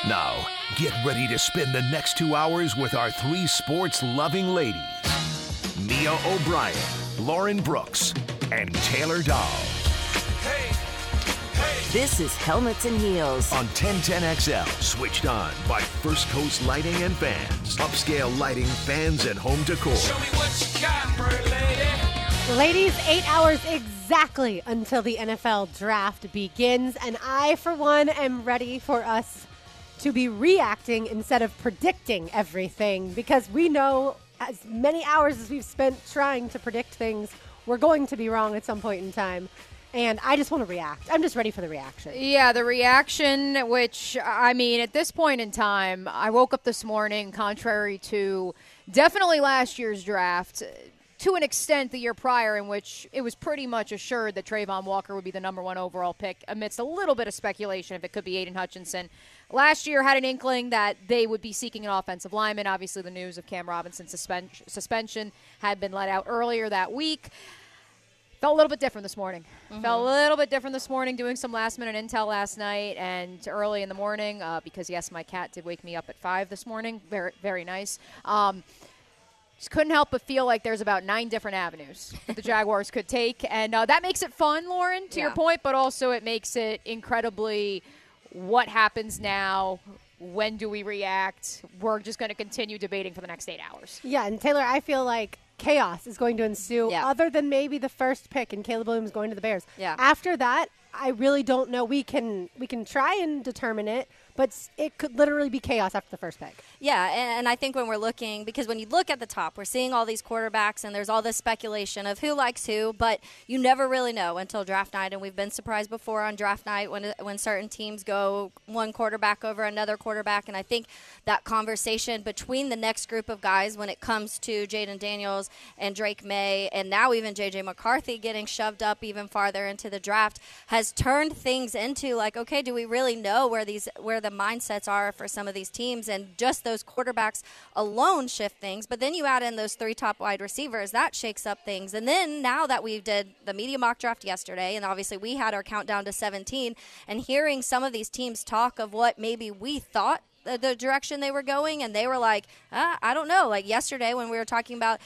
Now, get ready to spend the next 2 hours with our three sports-loving ladies, Mia O'Brien, Lauren Brooks, and Taylor Dahl. Hey, hey. This is Helmets and Heels On 1010XL, switched on by First Coast Lighting and Fans. Upscale lighting, fans, and home decor. Show me what you got, pretty lady. Ladies, 8 hours exactly until the NFL draft begins, and I, for one, am ready for us to be reacting instead of predicting everything, because we know as many hours as we've spent trying to predict things, we're going to be wrong at some point in time. And I just want to react. I'm just ready for the reaction. Yeah, the reaction, which, I mean, at this point in time, I woke up this morning, contrary to definitely last year's draft, to an extent the year prior, in which it was pretty much assured that Trayvon Walker would be the number one overall pick, amidst a little bit of speculation if it could be Aiden Hutchinson. Last year had an inkling that they would be seeking an offensive lineman. Obviously, the news of Cam Robinson's suspension had been let out earlier that week. Felt a little bit different this morning. Felt a little bit different this morning, doing some last-minute intel last night and early in the morning, because, yes, my cat did wake me up at 5 this morning. Very, very nice. Just couldn't help but feel like there's about 9 different avenues that the Jaguars could take. And that makes it fun, Lauren, to your point, but also it makes it incredibly what happens now. When do we react? We're just going to continue debating for the next 8 hours. Yeah, and Taylor, I feel like chaos is going to ensue other than maybe the first pick and Caleb Williams going to the Bears. Yeah. After that, I really don't know. We can try and determine it, but it could literally be chaos after the first pick. Yeah, and I think when we're looking, because when you look at the top, we're seeing all these quarterbacks, and there's all this speculation of who likes who, but you never really know until draft night, and we've been surprised before on draft night when certain teams go one quarterback over another quarterback, and I think that conversation between the next group of guys when it comes to Jaden Daniels and Drake May, and now even J.J. McCarthy getting shoved up even farther into the draft, has turned things into like, okay, do we really know where the mindsets are for some of these teams? And just those quarterbacks alone shift things, but then you add in those 3 top wide receivers, that shakes up things. And then now that we did the media mock draft yesterday, and obviously we had our countdown to 17, and hearing some of these teams talk of what maybe we thought the direction they were going, and they were like, I don't know. Like yesterday when we were talking about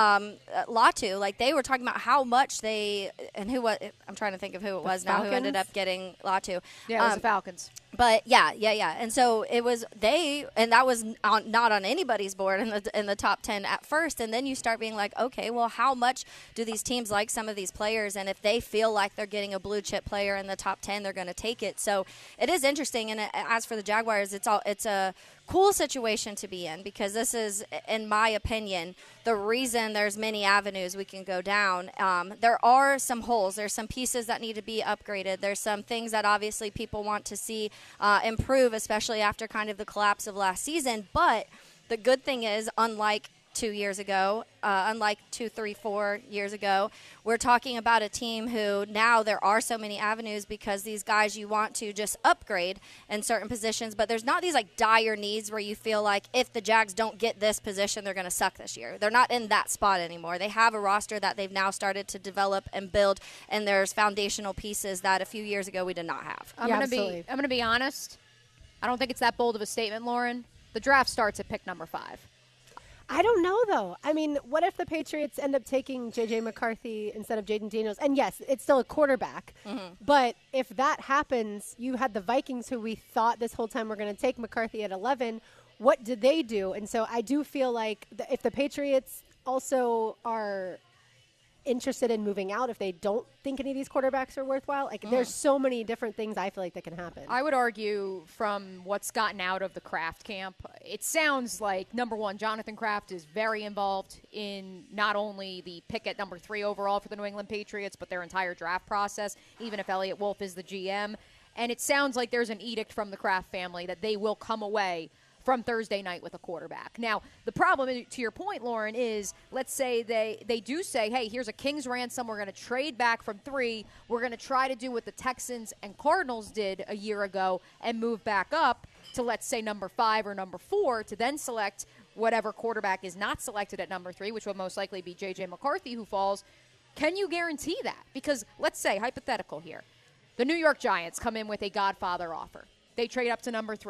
Latu, like they were talking about how much I'm trying to think of who it was now who ended up getting Latu. Yeah, it was the Falcons. But yeah. And so it was and that was not on anybody's board in the top 10 at first. And then you start being like, okay, well, how much do these teams like some of these players? And if they feel like they're getting a blue chip player in the top 10, they're going to take it. So it is interesting. And as for the Jaguars, it's a cool situation to be in, because this is, in my opinion, the reason there's many avenues we can go down. There are some holes. There's some pieces that need to be upgraded. There's some things that obviously people want to see improve, especially after kind of the collapse of last season. But the good thing is, unlike 2 years ago, unlike 2, 3, 4 years ago, we're talking about a team who now there are so many avenues, because these guys you want to just upgrade in certain positions, but there's not these like dire needs where you feel like if the Jags don't get this position, they're going to suck this year. They're not in that spot anymore. They have a roster that they've now started to develop and build, and there's foundational pieces that a few years ago we did not have. I'm going to be honest. I don't think it's that bold of a statement, Lauren. The draft starts at pick number 5. I don't know, though. I mean, what if the Patriots end up taking J.J. McCarthy instead of Jaden Daniels? And, yes, it's still a quarterback. But if that happens, you had the Vikings, who we thought this whole time were going to take McCarthy at 11. What did they do? And so I do feel like if the Patriots also are interested in moving out, if they don't think any of these quarterbacks are worthwhile, like there's so many different things I feel like that can happen. I would argue from what's gotten out of the Kraft camp, it sounds like, number one, Jonathan Kraft is very involved in not only the pick at number 3 overall for the New England Patriots, but their entire draft process, even if Elliott Wolf is the GM. And it sounds like there's an edict from the Kraft family that they will come away from Thursday night with a quarterback. Now, the problem, to your point, Lauren, is let's say they do say, hey, here's a king's ransom. We're going to trade back from 3. We're going to try to do what the Texans and Cardinals did a year ago and move back up to, let's say, number 5 or number 4 to then select whatever quarterback is not selected at number 3, which will most likely be J.J. McCarthy who falls. Can you guarantee that? Because let's say, hypothetical here, the New York Giants come in with a Godfather offer. They trade up to number 3.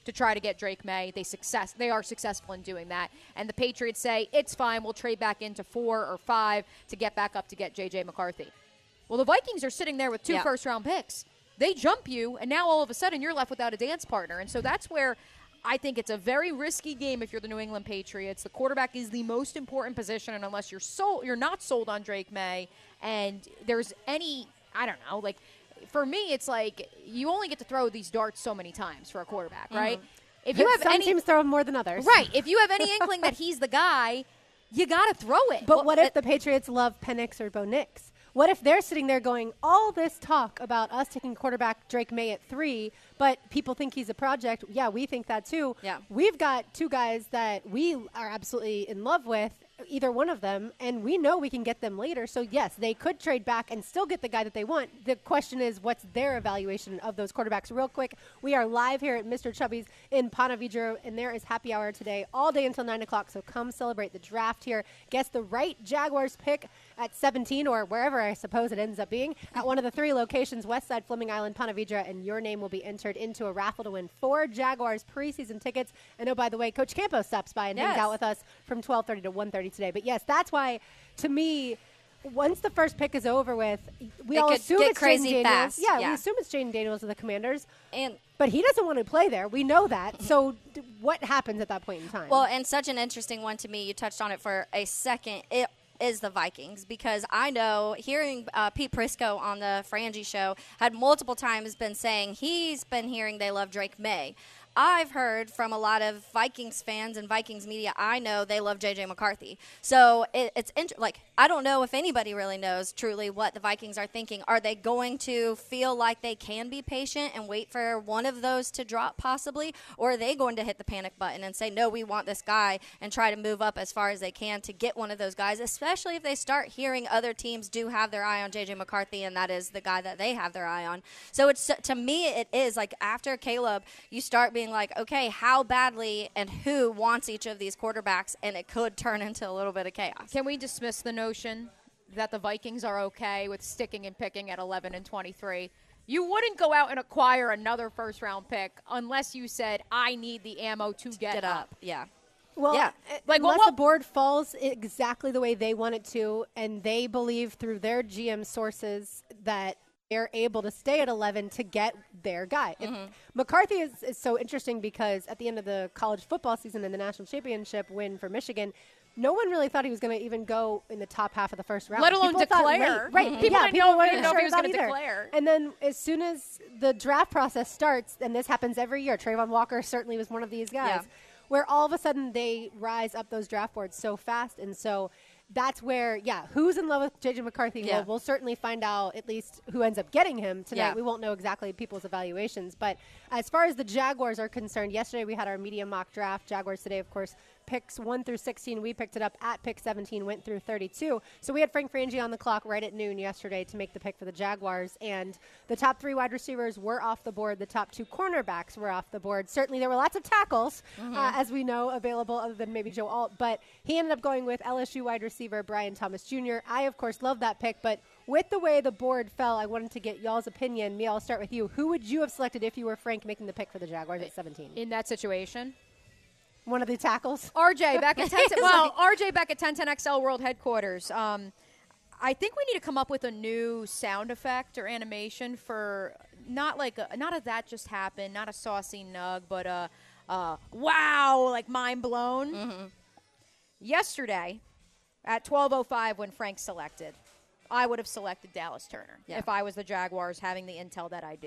to try to get Drake May. They are successful in doing that. And the Patriots say, it's fine, we'll trade back into 4 or 5 to get back up to get J.J. McCarthy. Well, the Vikings are sitting there with 2 first-round picks. They jump you, and now all of a sudden you're left without a dance partner. And so that's where I think it's a very risky game if you're the New England Patriots. The quarterback is the most important position, and unless you're not sold on Drake May, and there's any, I don't know, like, for me, it's like you only get to throw these darts so many times for a quarterback, right? If you have Some teams throw them more than others. Right. If you have any inkling that he's the guy, you got to throw it. But what if the Patriots love Penix or Bo Nix? What if they're sitting there going, all this talk about us taking quarterback Drake May at 3, but people think he's a project? Yeah, we think that too. Yeah. We've got 2 guys that we are absolutely in love with, either one of them, and we know we can get them later. So, yes, they could trade back and still get the guy that they want. The question is, what's their evaluation of those quarterbacks? Real quick, we are live here at Mr. Chubby's in Ponte Vedra, and there is happy hour today all day until 9 o'clock. So come celebrate the draft here. Guess the right Jaguars pick at 17 or wherever I suppose it ends up being at one of the 3 locations, Westside, Fleming Island, Ponte Vedra, and your name will be entered into a raffle to win 4 Jaguars preseason tickets. And oh, by the way, Coach Campos stops by and hangs out with us from 12:30 to 1:30 today. But yes, that's why, to me, once the first pick is over with, we all assume it's crazy Jaden Daniels. fast. Yeah, Yeah. we assume it's Jaden Daniels of the Commanders. And But he doesn't want to play there. We know that. So what happens at that point in time? well, and such an interesting one to me. You touched on it for a second. It is the Vikings, because I know hearing Pete Prisco on the Frangie show had multiple times been saying he's been hearing they love Drake May. I've heard from a lot of Vikings fans and Vikings media, I know they love J.J. McCarthy. So it's like, I don't know if anybody really knows truly what the Vikings are thinking. Are they going to feel like they can be patient and wait for one of those to drop possibly? Or are they going to hit the panic button and say, no, we want this guy, and try to move up as far as they can to get one of those guys, especially if they start hearing other teams do have their eye on J.J. McCarthy, and that is the guy that they have their eye on. So it's, to me, it is like after Caleb, you start being like, okay, how badly and who wants each of these quarterbacks, and it could turn into a little bit of chaos. Can we dismiss the notion that the Vikings are okay with sticking and picking at 11 and 23? You wouldn't go out and acquire another first-round pick unless you said, I need the ammo to get up. Yeah. Well, Yeah. Like, unless what- the board falls exactly the way they want it to, and they believe through their GM sources that they're able to stay at 11 to get their guy. McCarthy is so interesting because at the end of the college football season and the national championship win for Michigan, no one really thought he was going to even go in the top half of the first round. Let alone People thought declare. late. Right. People Yeah, didn't people know- weren't didn't know if sure he was about gonna either. declare. And then as soon as the draft process starts, and this happens every year, Trayvon Walker certainly was one of these guys, Yeah. where all of a sudden they rise up those draft boards so fast. And so that's where, who's in love with J.J. McCarthy? Yeah. We'll certainly find out at least who ends up getting him tonight. Yeah. We won't know exactly people's evaluations. But as far as the Jaguars are concerned, yesterday we had our media mock draft. Jaguars today, of course, picks 1 through 16. We picked it up at pick 17, went through 32. So we had Frank Frangie on the clock right at noon yesterday to make the pick for the Jaguars. And the top 3 wide receivers were off the board. The top 2 cornerbacks were off the board. Certainly there were lots of tackles, as we know, available other than maybe Joe Alt. But he ended up going with LSU wide receiver Brian Thomas Jr. I, of course, love that pick. But with the way the board fell, I wanted to get y'all's opinion. Mia, I'll start with you. Who would you have selected if you were Frank making the pick for the Jaguars at 17? In that situation, One of the tackles? RJ back at 10. RJ back at 1010XL World Headquarters. I think we need to come up with a new sound effect or animation for not a that just happened, not a saucy nug, but a wow, like mind blown. Yesterday at 12:05 when Frank selected, I would have selected Dallas Turner if I was the Jaguars, having the intel that I do.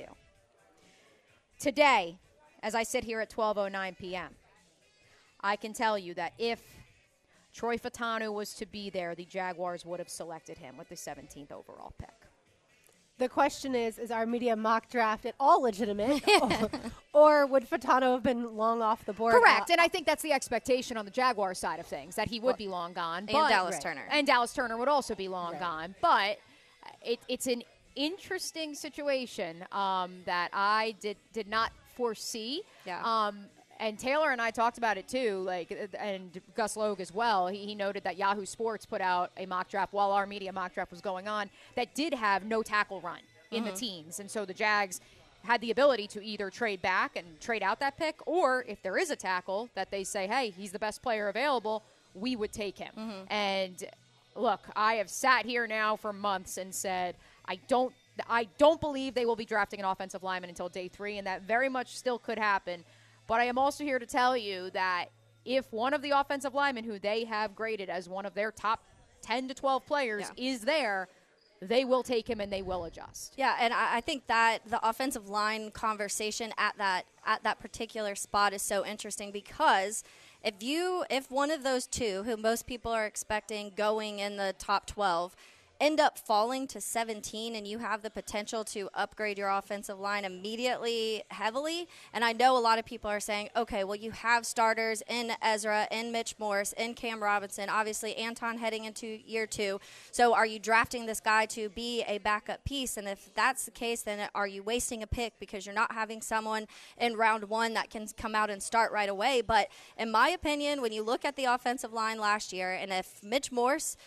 Today, as I sit here at 12:09 p.m., I can tell you that if Troy Fautanu was to be there, the Jaguars would have selected him with the 17th overall pick. The question is our media mock draft at all legitimate? or would Fatano have been long off the board? Correct, and I think that's the expectation on the Jaguars side of things, that he would be long gone. And but, Dallas Turner. And Dallas Turner would also be long gone. But it's an interesting situation that I did not foresee. Yeah. And Taylor and I talked about it too, and Gus Logue as well. He noted that Yahoo Sports put out a mock draft while our media mock draft was going on that did have no tackle run in the teams. And so the Jags had the ability to either trade back and trade out that pick, or if there is a tackle that they say, hey, he's the best player available, we would take him. And look, I have sat here now for months and said, I don't believe they will be drafting an offensive lineman until day 3, and that very much still could happen. But I am also here to tell you that if one of the offensive linemen who they have graded as one of their top 10 to 12 players is there, they will take him and they will adjust. Yeah, and I think that the offensive line conversation at that particular spot is so interesting, because if one of those two, who most people are expecting going in the top 12, end up falling to 17, and you have the potential to upgrade your offensive line immediately heavily. And I know a lot of people are saying, okay, well, you have starters in Ezra, in Mitch Morse, in Cam Robinson, obviously Anton heading into year 2. So are you drafting this guy to be a backup piece? And if that's the case, then are you wasting a pick because you're not having someone in round 1 that can come out and start right away? But in my opinion, when you look at the offensive line last year, and if Mitch Morse,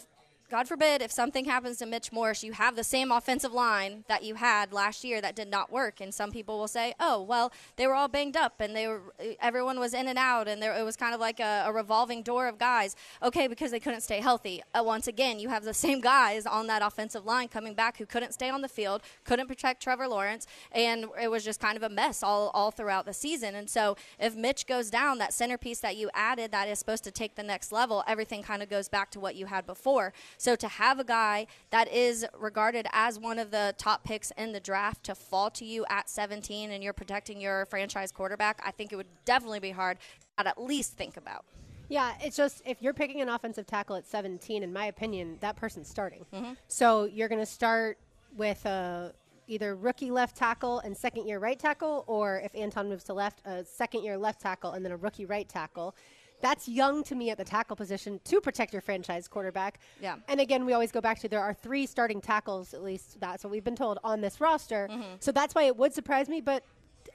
God forbid, if something happens to Mitch Morse, you have the same offensive line that you had last year that did not work. And some people will say, oh, well, they were all banged up and everyone was in and out, and it was kind of like a revolving door of guys. Okay, because they couldn't stay healthy. Once again, you have the same guys on that offensive line coming back who couldn't stay on the field, couldn't protect Trevor Lawrence, and it was just kind of a mess all throughout the season. And so if Mitch goes down, that centerpiece that you added that is supposed to take the next level, everything kind of goes back to what you had before. So to have a guy that is regarded as one of the top picks in the draft to fall to you at 17 and you're protecting your franchise quarterback, I think it would definitely be hard to at least think about. Yeah, it's just if you're picking an offensive tackle at 17, in my opinion, that person's starting. So you're going to start with either rookie left tackle and second-year right tackle, or if Anton moves to left, a second-year left tackle and then a rookie right tackle. That's young to me at the tackle position to protect your franchise quarterback. Yeah. And again, we always go back to there are 3 starting tackles, at least that's what we've been told, on this roster. So that's why it would surprise me. But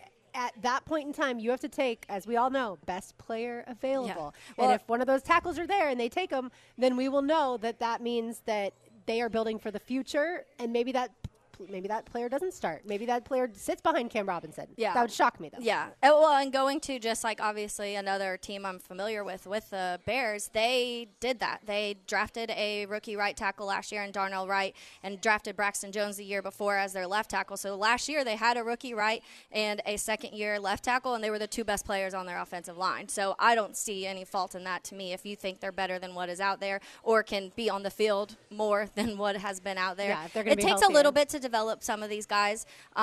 at that point in time, you have to take, as we all know, best player available. Yeah. Well, and if one of those tackles are there and they take them, then we will know that means that they are building for the future, and maybe that player doesn't start. Maybe that player sits behind Cam Robinson. Yeah. That would shock me, though. Yeah. Well, and going to just like obviously another team I'm familiar with the Bears, they did that. They drafted a rookie right tackle last year in Darnell Wright and drafted Braxton Jones the year before as their left tackle. So last year they had a rookie right and a second-year left tackle, and they were the 2 best players on their offensive line. So I don't see any fault in that to me if you think they're better than what is out there or can be on the field more than what has been out there. Yeah, if they're gonna it be takes healthier. a little bit to develop some of these guys,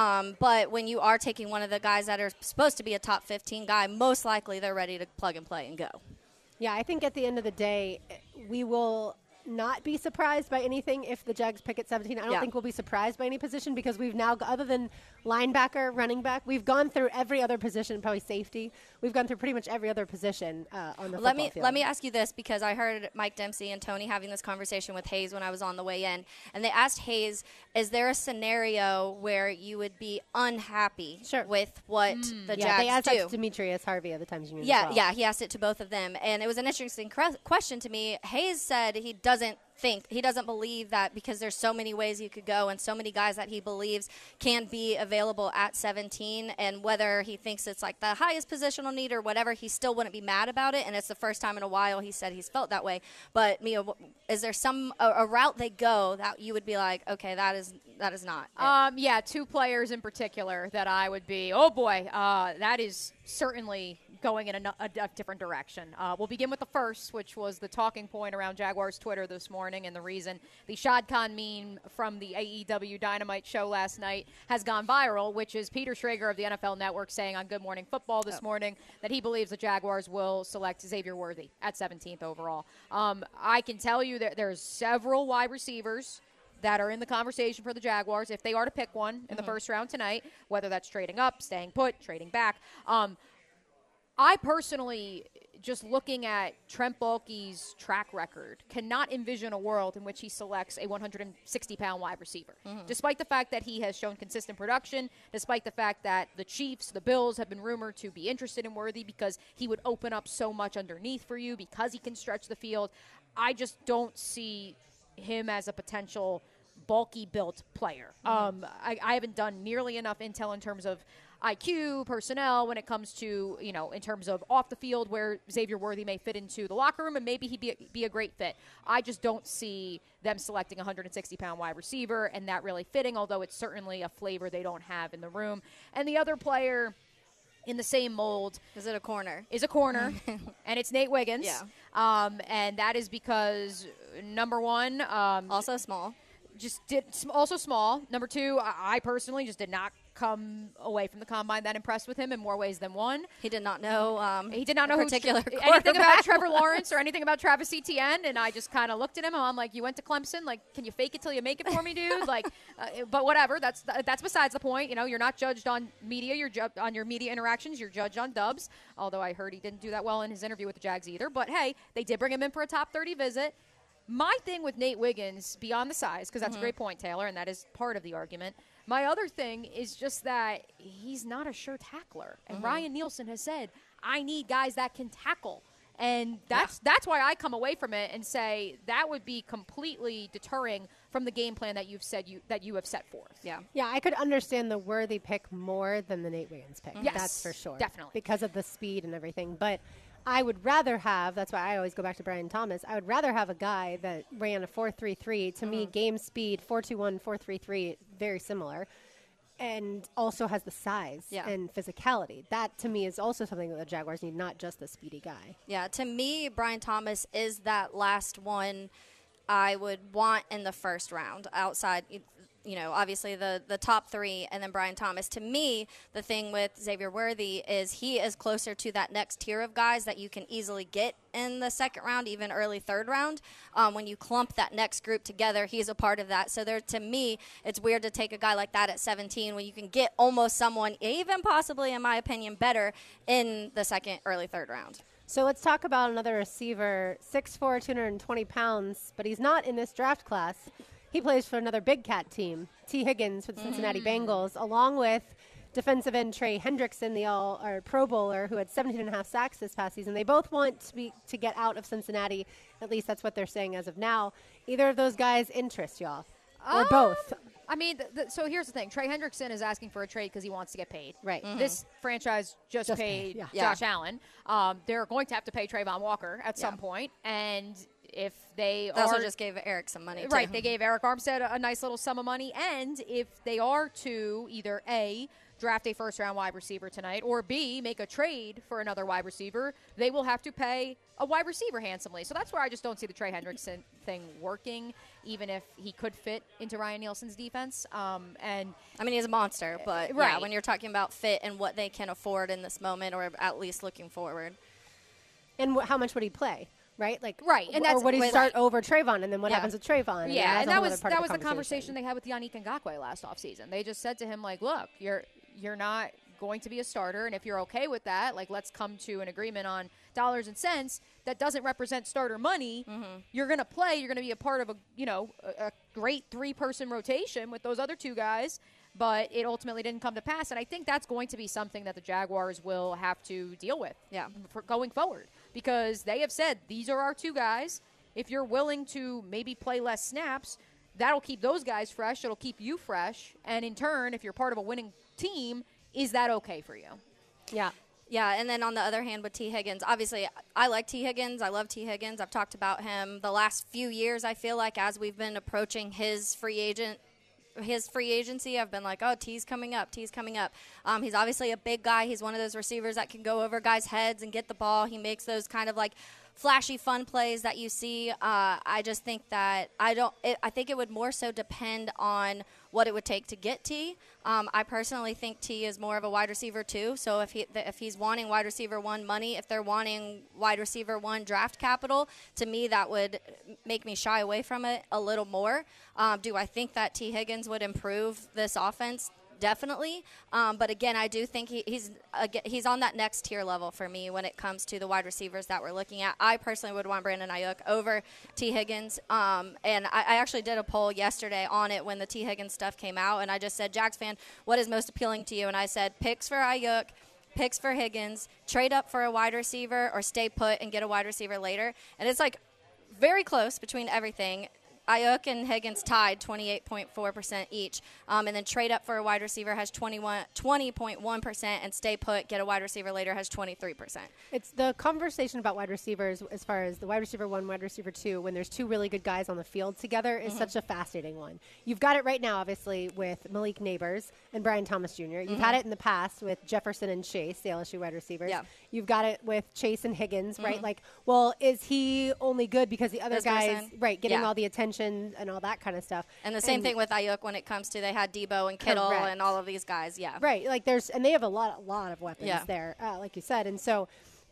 but when you are taking one of the guys that are supposed to be a top 15 guy, most likely they're ready to plug and play and go. Yeah, I think at the end of the day, we will not be surprised by anything if the Jags pick at 17. I don't think we'll be surprised by any position because we've now, other than linebacker, running back, we've gone through every other position, probably safety. We've gone through pretty much every other position on the football field. Let me ask you this, because I heard Mike Dempsey and Tony having this conversation with Hayes when I was on the way in, and they asked Hayes, is there a scenario where you would be unhappy with what the Jags they asked do? that to Demetrius Harvey at the Times Union. Yeah, as well. yeah, he asked it to both of them, and it was an interesting question to me. Hayes said he doesn't believe that because there's so many ways you could go and so many guys that he believes can be available at 17, and whether he thinks it's like the highest positional need or whatever, he still wouldn't be mad about it, and it's the first time in a while he said he's felt that way. But Mia, is there a route they go that you would be like, okay, that is not it? Yeah, 2 players in particular that I would be, oh boy, that is certainly going in a different direction. We'll begin with the first, which was the talking point around Jaguars Twitter this morning, and the reason the Shad Khan meme from the AEW Dynamite show last night has gone viral, which is Peter Schrager of the NFL Network saying on Good Morning Football this morning that he believes the Jaguars will select Xavier Worthy at 17th overall. I can tell you that there's several wide receivers that are in the conversation for the Jaguars if they are to pick one in the first round tonight, whether that's trading up, staying put, trading back. I personally, just looking at Trent Baalke's track record, cannot envision a world in which he selects a 160-pound wide receiver. Despite the fact that he has shown consistent production, despite the fact that the Chiefs, the Bills have been rumored to be interested in Worthy because he would open up so much underneath for you because he can stretch the field, I just don't see him as a potential bulky built player. I haven't done nearly enough intel in terms of IQ, personnel, when it comes to, in terms of off the field where Xavier Worthy may fit into the locker room, and maybe he'd be a great fit. I just don't see them selecting a 160-pound wide receiver and that really fitting, although it's certainly a flavor they don't have in the room. And the other player in the same mold is a corner, and it's Nate Wiggins. Yeah. And that is because, number one, also small. Also small. Number two, I personally just did not come away from the combine that impressed with him in more ways than one. He did not know. He did not know anything about Trevor Lawrence or anything about Travis Etienne, and I just kind of looked at him and I'm like, "You went to Clemson? Like, can you fake it till you make it for me, dude?" Like, but whatever. That's besides the point. You're not judged on media. You're judged on your media interactions. You're judged on dubs. Although I heard he didn't do that well in his interview with the Jags either. But hey, they did bring him in for a top 30 visit. My thing with Nate Wiggins, beyond the size, because that's a great point, Taylor, and that is part of the argument. My other thing is just that he's not a sure tackler. And Ryan Nielsen has said, I need guys that can tackle. And that's why I come away from it and say that would be completely deterring from the game plan that that you have set forth. Yeah. Yeah, I could understand the Worthy pick more than the Nate Wiggins pick. Yes, that's for sure. Definitely. Because of the speed and everything. But I would rather have, that's why I always go back to Brian Thomas, I would rather have a guy that ran a 4.33. To me, game speed, 4.21, 4.33, very similar. And also has the size and physicality. That, to me, is also something that the Jaguars need, not just the speedy guy. Yeah, to me, Brian Thomas is that last one I would want in the first round outside, obviously the top three and then Brian Thomas. To me, the thing with Xavier Worthy is he is closer to that next tier of guys that you can easily get in the second round, even early third round. When you clump that next group together, he's a part of that. So to me, it's weird to take a guy like that at 17 when you can get almost someone, even possibly, in my opinion, better in the second, early third round. So let's talk about another receiver, 6'4", 220 pounds, but he's not in this draft class. He plays for another Big Cat team, T. Higgins for the Cincinnati Bengals, along with defensive end Trey Hendrickson, the Pro Bowler, who had 17.5 sacks this past season. They both want to get out of Cincinnati. At least that's what they're saying as of now. Either of those guys interest y'all? Or both? I mean, so here's the thing. Trey Hendrickson is asking for a trade because he wants to get paid. Right. This franchise just paid Josh Allen. They're going to have to pay Trayvon Walker at some point. And if they also just gave Eric some money, right? They gave Eric Armstead a nice little sum of money, and if they are to either A, draft a first-round wide receiver tonight, or B, make a trade for another wide receiver, they will have to pay a wide receiver handsomely. So that's where I just don't see the Trey Hendrickson thing working, even if he could fit into Ryan Nielsen's defense. And I mean, he's a monster, but right. When you're talking about fit and what they can afford in this moment, or at least looking forward, and how much would he play? Right, and or would he start over Trayvon, and then what happens with Trayvon? Yeah, and that was the conversation they had with Yannick Ngakoue last offseason. They just said to him, like, look, you're not going to be a starter, and if you're okay with that, like, let's come to an agreement on dollars and cents that doesn't represent starter money. You're going to play. You're going to be a part of a great 3-person rotation with those other two guys. But it ultimately didn't come to pass, and I think that's going to be something that the Jaguars will have to deal with for going forward, because they have said these are our two guys. If you're willing to maybe play less snaps, that'll keep those guys fresh. It'll keep you fresh, and in turn, if you're part of a winning team, is that okay for you? Yeah. Yeah, and then on the other hand with T. Higgins, obviously I like T. Higgins. I love T. Higgins. I've talked about him the last few years. I feel like as we've been approaching his free agency, I've been like, oh, T's coming up. He's obviously a big guy. He's one of those receivers that can go over guys' heads and get the ball. He makes those kind of like flashy, fun plays that you see. I just think that I think it would more so depend on what it would take to get T. I personally think T is more of a wide receiver too. So if he's wanting wide receiver 1 money, if they're wanting wide receiver 1 draft capital, to me that would make me shy away from it a little more. Do I think that T. Higgins would improve this offense? Definitely. But again, I do think he's on that next tier level for me when it comes to the wide receivers that we're looking at. I personally would want Brandon Ayuk over T. Higgins. And I actually did a poll yesterday on it when the T. Higgins stuff came out, and I just said, Jags fan, what is most appealing to you? And I said, picks for Ayuk, picks for Higgins, trade up for a wide receiver, or stay put and get a wide receiver later. And it's like very close between everything. Ayuk and Higgins tied 28.4% each. And then trade up for a wide receiver has 20.1%, and stay put, get a wide receiver later has 23%. It's the conversation about wide receivers as far as the wide receiver 1, wide receiver 2, when there's two really good guys on the field together is such a fascinating one. You've got it right now, obviously, with Malik Neighbors and Brian Thomas Jr. You've had it in the past with Jefferson and Chase, the LSU wide receivers. Yeah. You've got it with Chase and Higgins, right? Like, well, is he only good because the other This guys, person? right, getting Yeah. all the attention and all that kind of stuff. And the same thing with Ayuk when it comes to they had Debo and Kittle Correct. and all of these guys. Yeah. Right, like and they have a lot of weapons Yeah. there, like you said, and so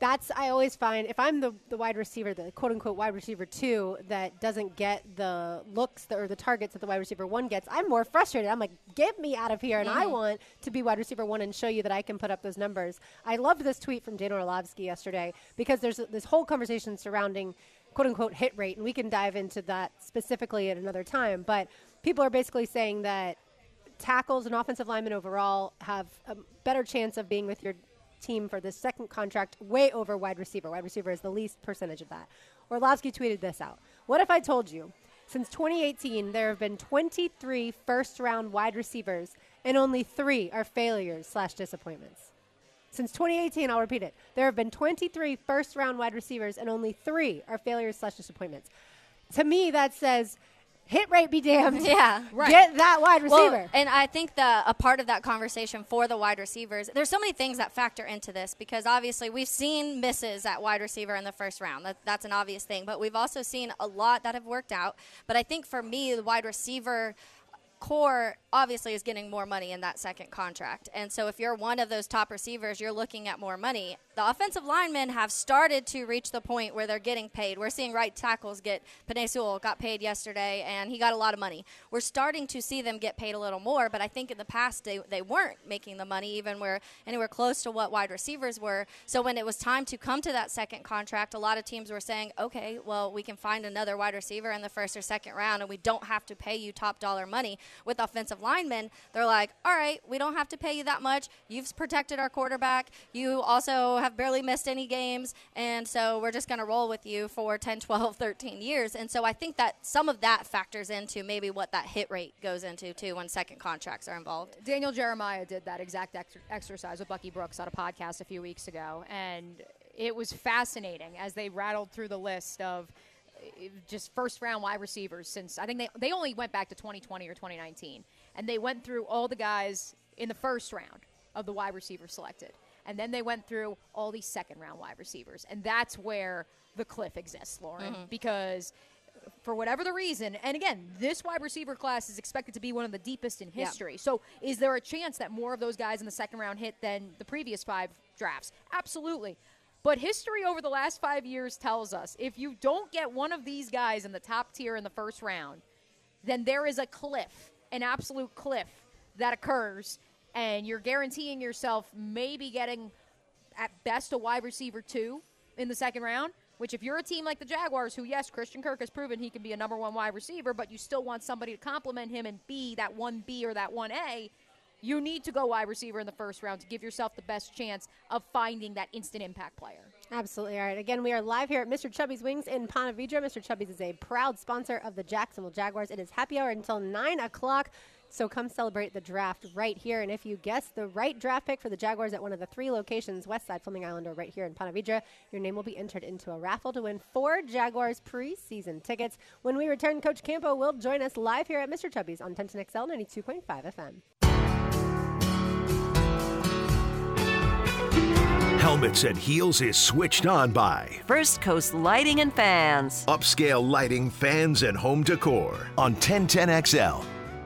I always find if I'm the wide receiver, the quote unquote wide receiver 2 that doesn't get the looks or the targets that the wide receiver 1 gets, I'm more frustrated. I'm like, get me out of here, and I want to be wide receiver 1 and show you that I can put up those numbers. I loved this tweet from Dana Orlovsky yesterday because there's this whole conversation surrounding quote unquote hit rate, and we can dive into that specifically at another time. But people are basically saying that tackles and offensive linemen overall have a better chance of being with your team for this second contract way over wide receiver. Wide receiver is the least percentage of that. Orlovsky tweeted this out. What if I told you since 2018 there have been 23 first-round wide receivers and only 3 are failures/disappointments? Since 2018, I'll repeat it. There have been 23 first-round wide receivers and only 3 are failures/disappointments. To me, that says hit rate be damned. Yeah, right. Get that wide receiver. Well, and I think a part of that conversation for the wide receivers, there's so many things that factor into this because obviously we've seen misses at wide receiver in the first round. That's an obvious thing. But we've also seen a lot that have worked out. But I think for me, the wide receiver core obviously is getting more money in that second contract. And so if you're one of those top receivers, you're looking at more money. The offensive linemen have started to reach the point where they're getting paid. We're seeing right tackles Penei Sewell got paid yesterday, and he got a lot of money. We're starting to see them get paid a little more, but I think in the past they weren't making the money anywhere close to what wide receivers were. So when it was time to come to that second contract, a lot of teams were saying, okay, well, we can find another wide receiver in the first or second round, and we don't have to pay you top dollar money. With offensive linemen, they're like, all right, we don't have to pay you that much. You've protected our quarterback. You also have barely missed any games, and so we're just going to roll with you for 10, 12, 13 years. And so I think that some of that factors into maybe what that hit rate goes into, too, when second contracts are involved. Daniel Jeremiah did that exact exercise with Bucky Brooks on a podcast a few weeks ago, and it was fascinating as they rattled through the list of just first-round wide receivers since I think they only went back to 2020 or 2019, and they went through all the guys in the first round of the wide receivers selected, and then they went through all these second-round wide receivers, and that's where the cliff exists, Lauren, because for whatever the reason, and again, this wide receiver class is expected to be one of the deepest in history. So is there a chance that more of those guys in the second round hit than the previous 5 drafts? Absolutely. But history over the last 5 years tells us if you don't get one of these guys in the top tier in the first round, then there is a cliff, an absolute cliff that occurs, and you're guaranteeing yourself maybe getting at best a wide receiver 2 in the second round, which if you're a team like the Jaguars, who, yes, Christian Kirk has proven he can be a number 1 wide receiver, but you still want somebody to complement him and be that 1B or that 1A, you need to go wide receiver in the first round to give yourself the best chance of finding that instant impact player. Absolutely. All right. Again, we are live here at Mr. Chubby's Wings in Ponte Vedra. Mr. Chubby's is a proud sponsor of the Jacksonville Jaguars. It is happy hour until 9 o'clock. So come celebrate the draft right here. And if you guess the right draft pick for the Jaguars at one of the 3 locations, Westside, Fleming Island, or right here in Ponte Vedra, your name will be entered into a raffle to win 4 Jaguars preseason tickets. When we return, Coach Campo will join us live here at Mr. Chubby's on 1010XL 92.5 FM. Helmets and Heels is switched on by First Coast Lighting and Fans. Upscale Lighting, Fans, and Home Decor on 1010XL.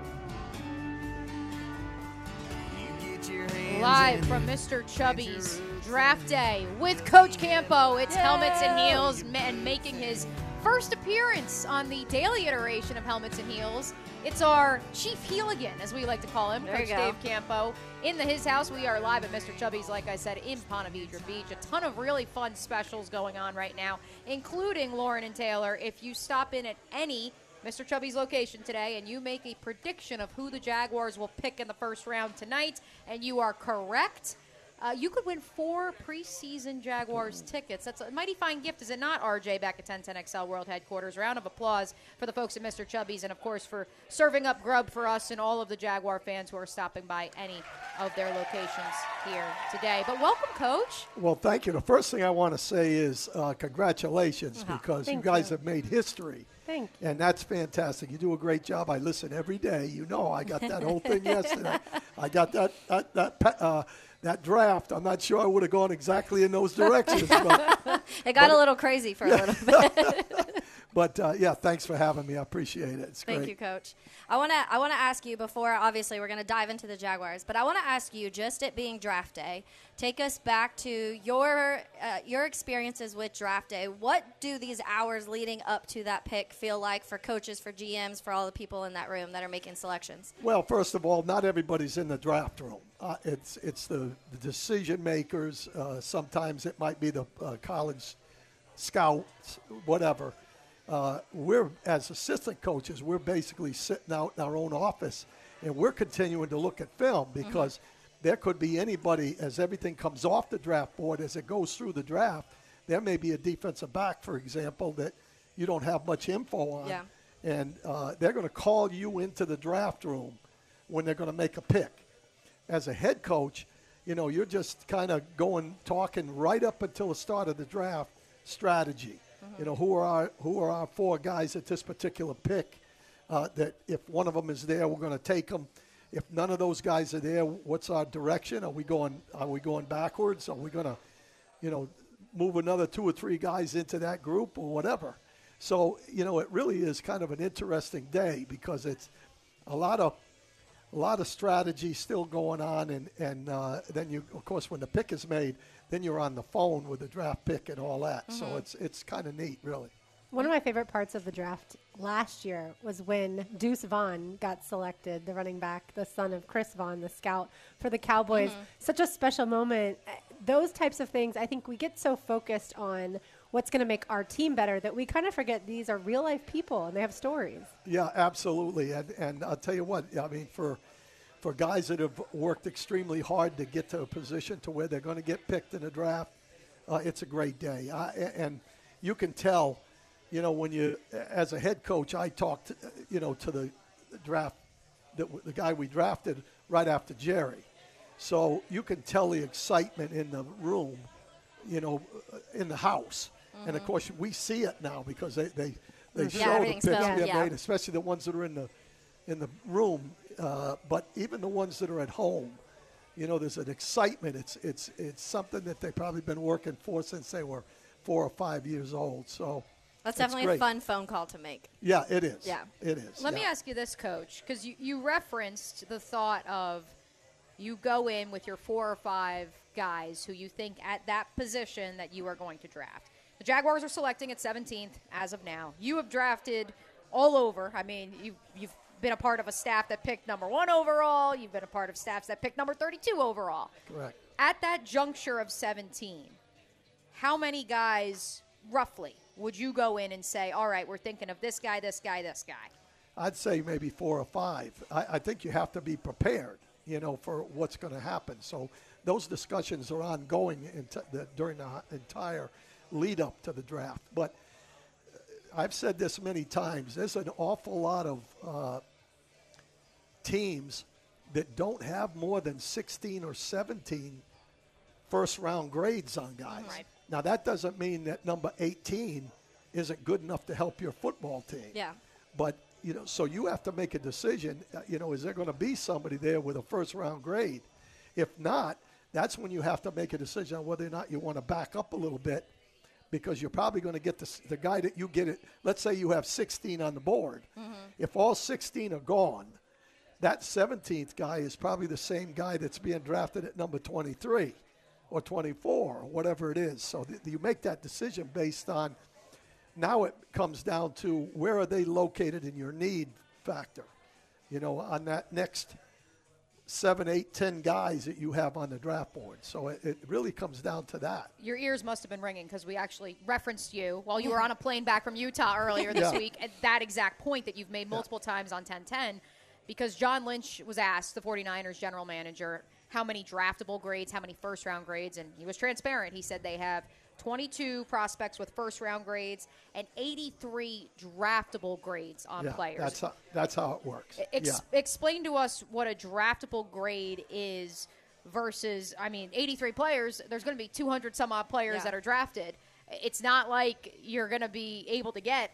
Live from Mr. Chubby's Draft Day with Coach Campo. It's Helmets and Heels, and making his first appearance on the daily iteration of Helmets and Heels. It's our Chief Heeligan, as we like to call him, there Coach Dave Campo. In his house, we are live at Mr. Chubby's, like I said, in Ponte Vedra Beach. A ton of really fun specials going on right now, including Lauren and Taylor. If you stop in at any Mr. Chubby's location today and you make a prediction of who the Jaguars will pick in the first round tonight, and you are correct, you could win 4 preseason Jaguars tickets. That's a mighty fine gift, is it not, RJ, back at 1010XL World Headquarters? Round of applause for the folks at Mr. Chubby's and, of course, for serving up grub for us and all of the Jaguar fans who are stopping by any of their locations here today. But welcome, Coach. Well, thank you. The first thing I want to say is congratulations because you guys have made history. Thank you. And that's fantastic. You do a great job. I listen every day. You know, I got that whole thing yesterday. I got that draft. I'm not sure I would have gone exactly in those directions. But, it got a little crazy for a little bit. But, thanks for having me. I appreciate it. It's great. Thank you, Coach. I want to ask you before, obviously, we're going to dive into the Jaguars, but I want to ask you, just it being draft day, take us back to your experiences with draft day. What do these hours leading up to that pick feel like for coaches, for GMs, for all the people in that room that are making selections? Well, first of all, not everybody's in the draft room. It's the decision makers. Sometimes it might be the college scouts, whatever. We're, as assistant coaches, we're basically sitting out in our own office, and we're continuing to look at film because there could be anybody, as everything comes off the draft board, as it goes through the draft, there may be a defensive back, for example, that you don't have much info on. Yeah. And they're going to call you into the draft room when they're going to make a pick. As a head coach, you're just kind of talking right up until the start of the draft strategy. Who are our 4 guys at this particular pick that if one of them is there, we're going to take them. If none of those guys are there, what's our direction? Are we going backwards? Are we going to, move another 2 or 3 guys into that group or whatever? So, it really is kind of an interesting day because it's a lot of strategy still going on. And then you, of course, when the pick is made, then you're on the phone with the draft pick and all that. So it's kind of neat, really. One of my favorite parts of the draft last year was when Deuce Vaughn got selected, the running back, the son of Chris Vaughn, the scout for the Cowboys. Such a special moment. Those types of things, I think we get so focused on what's going to make our team better that we kind of forget these are real-life people and they have stories. Yeah, absolutely. And I'll tell you what, I mean, for guys that have worked extremely hard to get to a position to where they're going to get picked in the draft, it's a great day. And you can tell, when you, as a head coach, I talked, to the draft, the guy we drafted right after Jerry. So you can tell the excitement in the room, in the house. And, of course, we see it now because they show the picks get made, especially the ones that are in the room. But even the ones that are at home, there's an excitement. It's something that they've probably been working for since they were 4 or 5 years old. So that's definitely a fun phone call to make. Yeah, it is. Yeah, it is. Let me ask you this, Coach, because you referenced the thought of you go in with your 4 or 5 guys who you think at that position that you are going to draft. The Jaguars are selecting at 17th as of now. You have drafted all over. I mean, you've been a part of a staff that picked number 1 overall. You've been a part of staffs that picked number 32 overall. Correct. At that juncture of 17, how many guys, roughly, would you go in and say, all right, we're thinking of this guy, this guy, this guy? I'd say maybe 4 or 5. I think you have to be prepared, for what's going to happen. So those discussions are ongoing during the entire lead up to the draft. But I've said this many times. There's an awful lot of teams that don't have more than 16 or 17 first-round grades on guys. Right. Now, that doesn't mean that number 18 isn't good enough to help your football team. Yeah. But, so you have to make a decision, is there going to be somebody there with a first-round grade? If not, that's when you have to make a decision on whether or not you want to back up a little bit, because you're probably going to get the guy that you get it. Let's say you have 16 on the board. If all 16 are gone, that 17th guy is probably the same guy that's being drafted at number 23 or 24 or whatever it is. So you make that decision based on, now it comes down to where are they located in your need factor, on that next 7, 8, 10 guys that you have on the draft board. So it really comes down to that. Your ears must have been ringing because we actually referenced you while you were on a plane back from Utah earlier this week at that exact point that you've made multiple times on 1010, because John Lynch was asked, the 49ers general manager, how many draftable grades, how many first-round grades, and he was transparent. He said they have 22 prospects with first-round grades and 83 draftable grades on players. That's how it works. Explain to us what a draftable grade is versus, 83 players. There's going to be 200 some odd players that are drafted. It's not like you're going to be able to get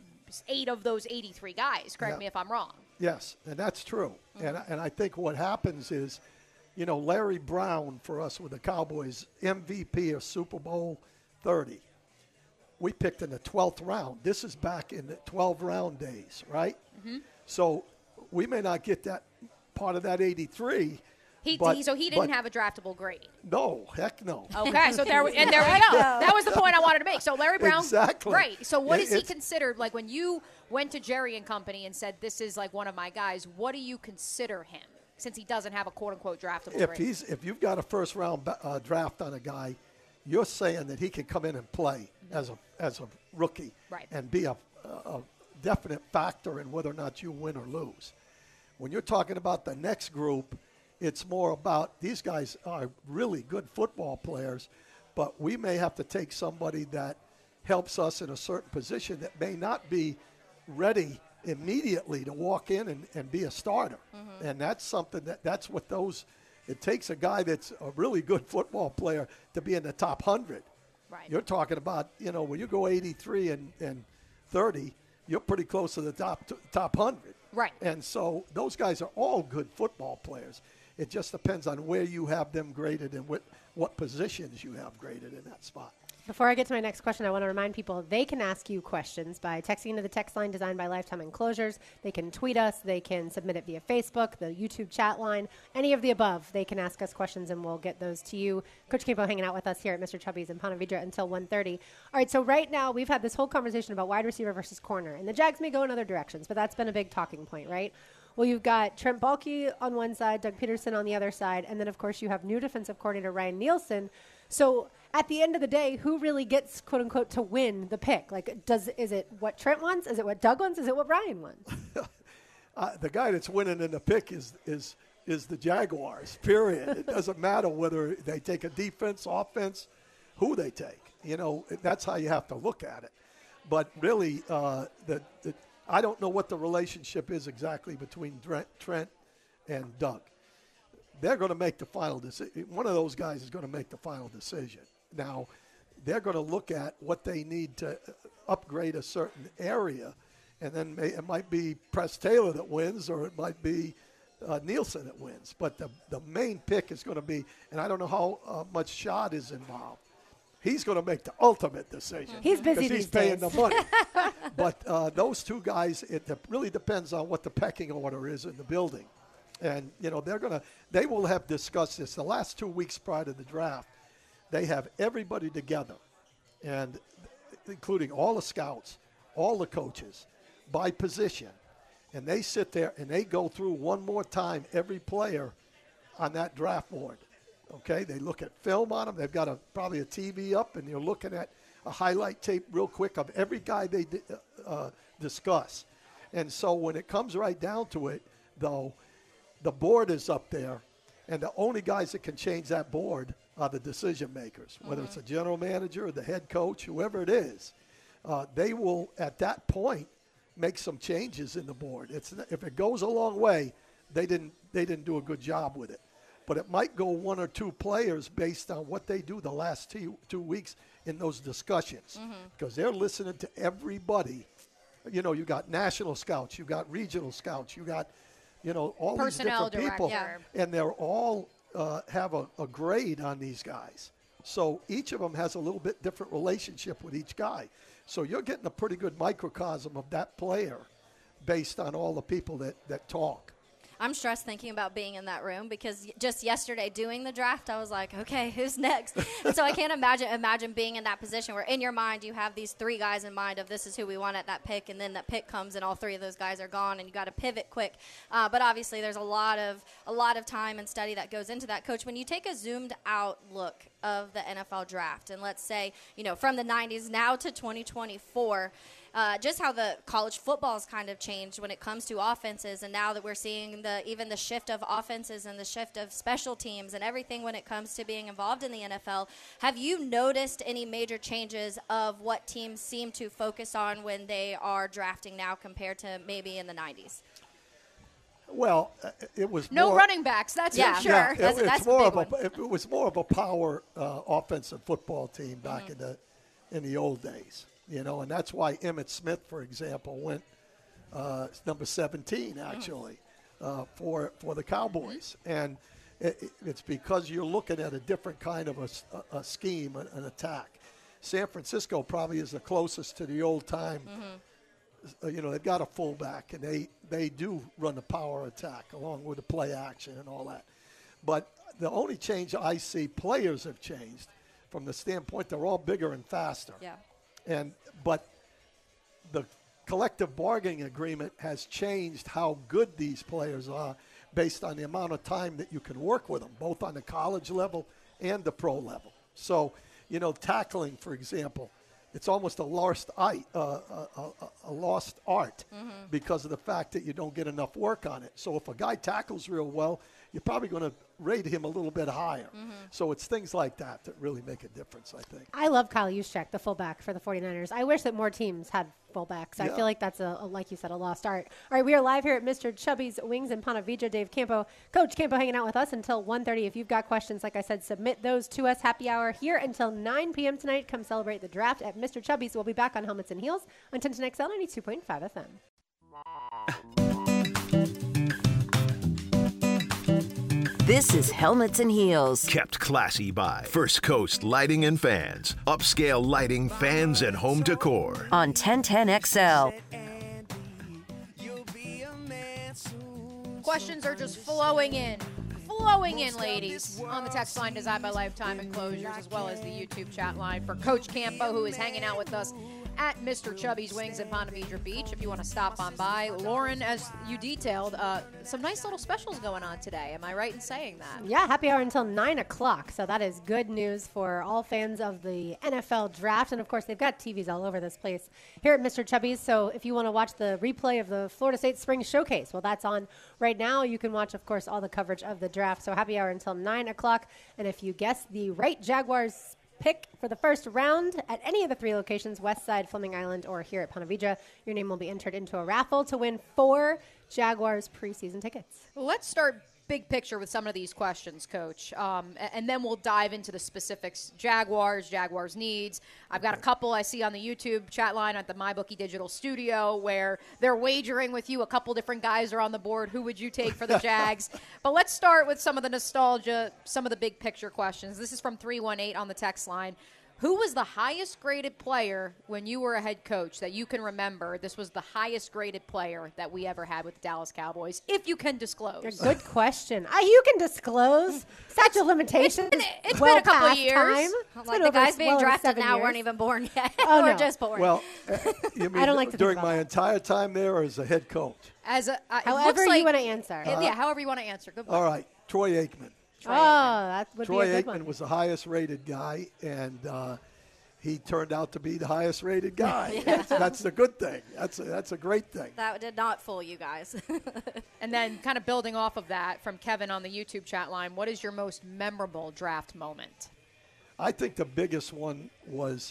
8 of those 83 guys. Correct me if I'm wrong. Yes, and that's true. And I think what happens is, Larry Brown for us with the Cowboys, MVP of Super Bowl 30. We picked in the 12th round. This is back in the 12-round days, right? Mm-hmm. So we may not get that part of that 83. So he didn't have a draftable grade. No, heck no. Okay, so there we go. That was the point I wanted to make. So Larry Brown, exactly. Great. So what is he considered? Like when you went to Jerry and company and said, this is like one of my guys, what do you consider him since he doesn't have a quote-unquote draftable grade? If you've got a first-round draft on a guy, you're saying that he can come in and play as a rookie and be a definite factor in whether or not you win or lose. When you're talking about the next group, it's more about these guys are really good football players, but we may have to take somebody that helps us in a certain position that may not be ready immediately to walk in and be a starter. Mm-hmm. And that's something that's what it takes a guy that's a really good football player to be in the top 100. Right. You're talking about, when you go 83 and 30, you're pretty close to the top 100. Right. And so those guys are all good football players. It just depends on where you have them graded and what positions you have graded in that spot. Before I get to my next question, I want to remind people they can ask you questions by texting into the text line designed by Lifetime Enclosures. They can tweet us. They can submit it via Facebook, the YouTube chat line, any of the above. They can ask us questions, and we'll get those to you. Coach Campo hanging out with us here at Mr. Chubby's in Ponte Vedra until 1:30. All right, so right now we've had this whole conversation about wide receiver versus corner, and the Jags may go in other directions, but that's been a big talking point, right? Well, you've got Trent Baalke on one side, Doug Peterson on the other side, and then, of course, you have new defensive coordinator Ryan Nielsen. So at the end of the day, who really gets, quote unquote, to win the pick? Like, is it what Trent wants? Is it what Doug wants? Is it what Ryan wants? The guy that's winning in the pick is the Jaguars, period. It doesn't matter whether they take a defense, offense, who they take. That's how you have to look at it. But really, I don't know what the relationship is exactly between Trent and Doug. They're going to make the final decision. One of those guys is going to make the final decision. Now, they're going to look at what they need to upgrade a certain area, and then it might be Press Taylor that wins, or it might be Nielsen that wins. But the main pick is going to be, and I don't know how much Shad is involved. He's going to make the ultimate decision. He's busy because he's paying the money. But those two guys, it really depends on what the pecking order is in the building. And, they will have discussed this. The last 2 weeks prior to the draft, they have everybody together, and including all the scouts, all the coaches, by position. And they sit there and they go through one more time every player on that draft board. Okay, they look at film on them. They've got probably a TV up, and you're looking at a highlight tape real quick of every guy they discuss. And so when it comes right down to it, though, the board is up there, and the only guys that can change that board are the decision makers, whether it's a general manager or the head coach, whoever it is. They will, at that point, make some changes in the board. If it goes a long way, they didn't do a good job with it. But it might go one or two players based on what they do the last 2 weeks in those discussions, because they're listening to everybody. You got national scouts, you got regional scouts, you got all personnel these different people, and they're all have a grade on these guys. So each of them has a little bit different relationship with each guy. So you're getting a pretty good microcosm of that player based on all the people that talk. I'm stressed thinking about being in that room because just yesterday doing the draft, I was like, okay, who's next? And so I can't imagine being in that position where in your mind you have these 3 guys in mind of this is who we want at that pick, and then that pick comes and all 3 of those guys are gone and you got to pivot quick. But obviously there's a lot of time and study that goes into that. Coach, when you take a zoomed out look of the NFL draft, and let's say, from the 90s now to 2024, just how the college football's kind of changed when it comes to offenses, and now that we're seeing even the shift of offenses and the shift of special teams and everything when it comes to being involved in the NFL, have you noticed any major changes of what teams seem to focus on when they are drafting now compared to maybe in the 90s? Well, it was no more, running backs. That's Yeah. for sure. Yeah, That's it's more of a big it was more of a power offensive football team back in the old days, and that's why Emmitt Smith, for example, went number 17 actually for the Cowboys, and it's because you're looking at a different kind of a scheme, an attack. San Francisco probably is the closest to the old time. They've got a fullback, and they do run the power attack along with the play action and all that. But the only change I see, players have changed from the standpoint they're all bigger and faster. Yeah. But the collective bargaining agreement has changed how good these players are based on the amount of time that you can work with them, both on the college level and the pro level. So, tackling, for example, it's almost a lost art because of the fact that you don't get enough work on it. So if a guy tackles real well, you're probably going to rate him a little bit higher. So it's things like that that really make a difference, I think. I love Kyle Juszczyk, the fullback for the 49ers. I wish that more teams had fullbacks. I feel like that's, like you said, a lost art. All right, we are live here at Mr. Chubby's Wings in Ponte Vedra. Dave Campo, Coach Campo hanging out with us until 1:30. If you've got questions, like I said, submit those to us. Happy hour here until 9 p.m. tonight. Come celebrate the draft at Mr. Chubby's. We'll be back on Helmets and Heels on 1010XL 92.5 FM. This is Helmets and Heels. Kept classy by First Coast Lighting and Fans. Upscale lighting, fans, and home decor. On 1010XL. Questions are just flowing in, ladies, on the text line designed by Lifetime Enclosures, as well as the YouTube chat line for Coach Campo, who is hanging out with us at Mr. Chubby's Wings in Ponte Vedra Beach. If you want to stop on by, Lauren, as you detailed, some nice little specials going on today. Am I right in saying that? Yeah, happy hour until 9 o'clock. So that is good news for all fans of the NFL draft. And, of course, they've got TVs all over this place here at Mr. Chubby's. So if you want to watch the replay of the Florida State Spring Showcase, well, that's on right now. You can watch, of course, all the coverage of the draft. So happy hour until 9 o'clock. And if you guess the right Jaguars pick for the first round at any of the 3 locations, West Side, Fleming Island, or here at Ponte Vedra, your name will be entered into a raffle to win 4 Jaguars preseason tickets. Well, let's start big picture with some of these questions, Coach, and then we'll dive into the specifics. Jaguars needs. I've got a couple I see on the YouTube chat line at the MyBookie Digital Studio where they're wagering with you. A couple different guys are on the board. Who would you take for the Jags? But let's start with some of the nostalgia, some of the big picture questions. This is from 318 on the text line. Who was the highest graded player when you were a head coach that you can remember? This was the highest graded player that we ever had with the Dallas Cowboys, if you can disclose. Good question. You can disclose. Statute of limitations. It's been a couple of years. Like the guys being drafted now weren't even born yet. Oh, or no. just born. Well, you mean I don't like to think during about my that. entire time there as a head coach? However you want to answer. Yeah, however you want to answer. Good point. All right, Troy Aikman. That would Troy be a good Aikman one. was the highest rated guy, and he turned out to be the highest rated guy. That's the good thing. That's a great thing. That did not fool you guys. And then kind of building off of that from Kevin on the YouTube chat line, what is your most memorable draft moment? I think the biggest one was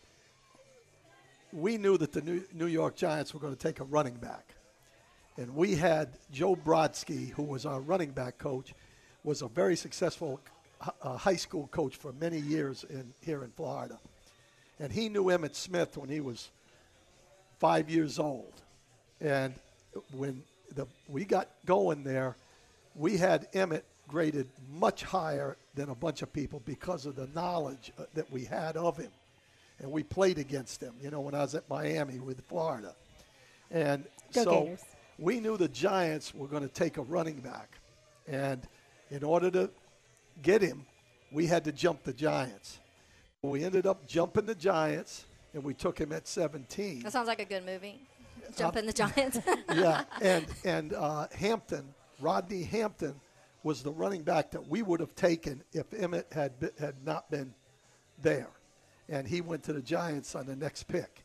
we knew that the New York Giants were going to take a running back. And we had Joe Brodsky, who was our running back coach, was a very successful high school coach for many years here in Florida. And he knew Emmitt Smith when he was 5 years old. And when we got going there, we had Emmitt graded much higher than a bunch of people because of the knowledge that we had of him. And we played against him, when I was at Miami with Florida. And Go so Gators. we knew the Giants were going to take a running back. And in order to get him, we had to jump the Giants. We ended up jumping the Giants, and we took him at 17. That sounds like a good movie. Jumping the Giants. Yeah, and Rodney Hampton was the running back that we would have taken if Emmitt had not been there. And he went to the Giants on the next pick.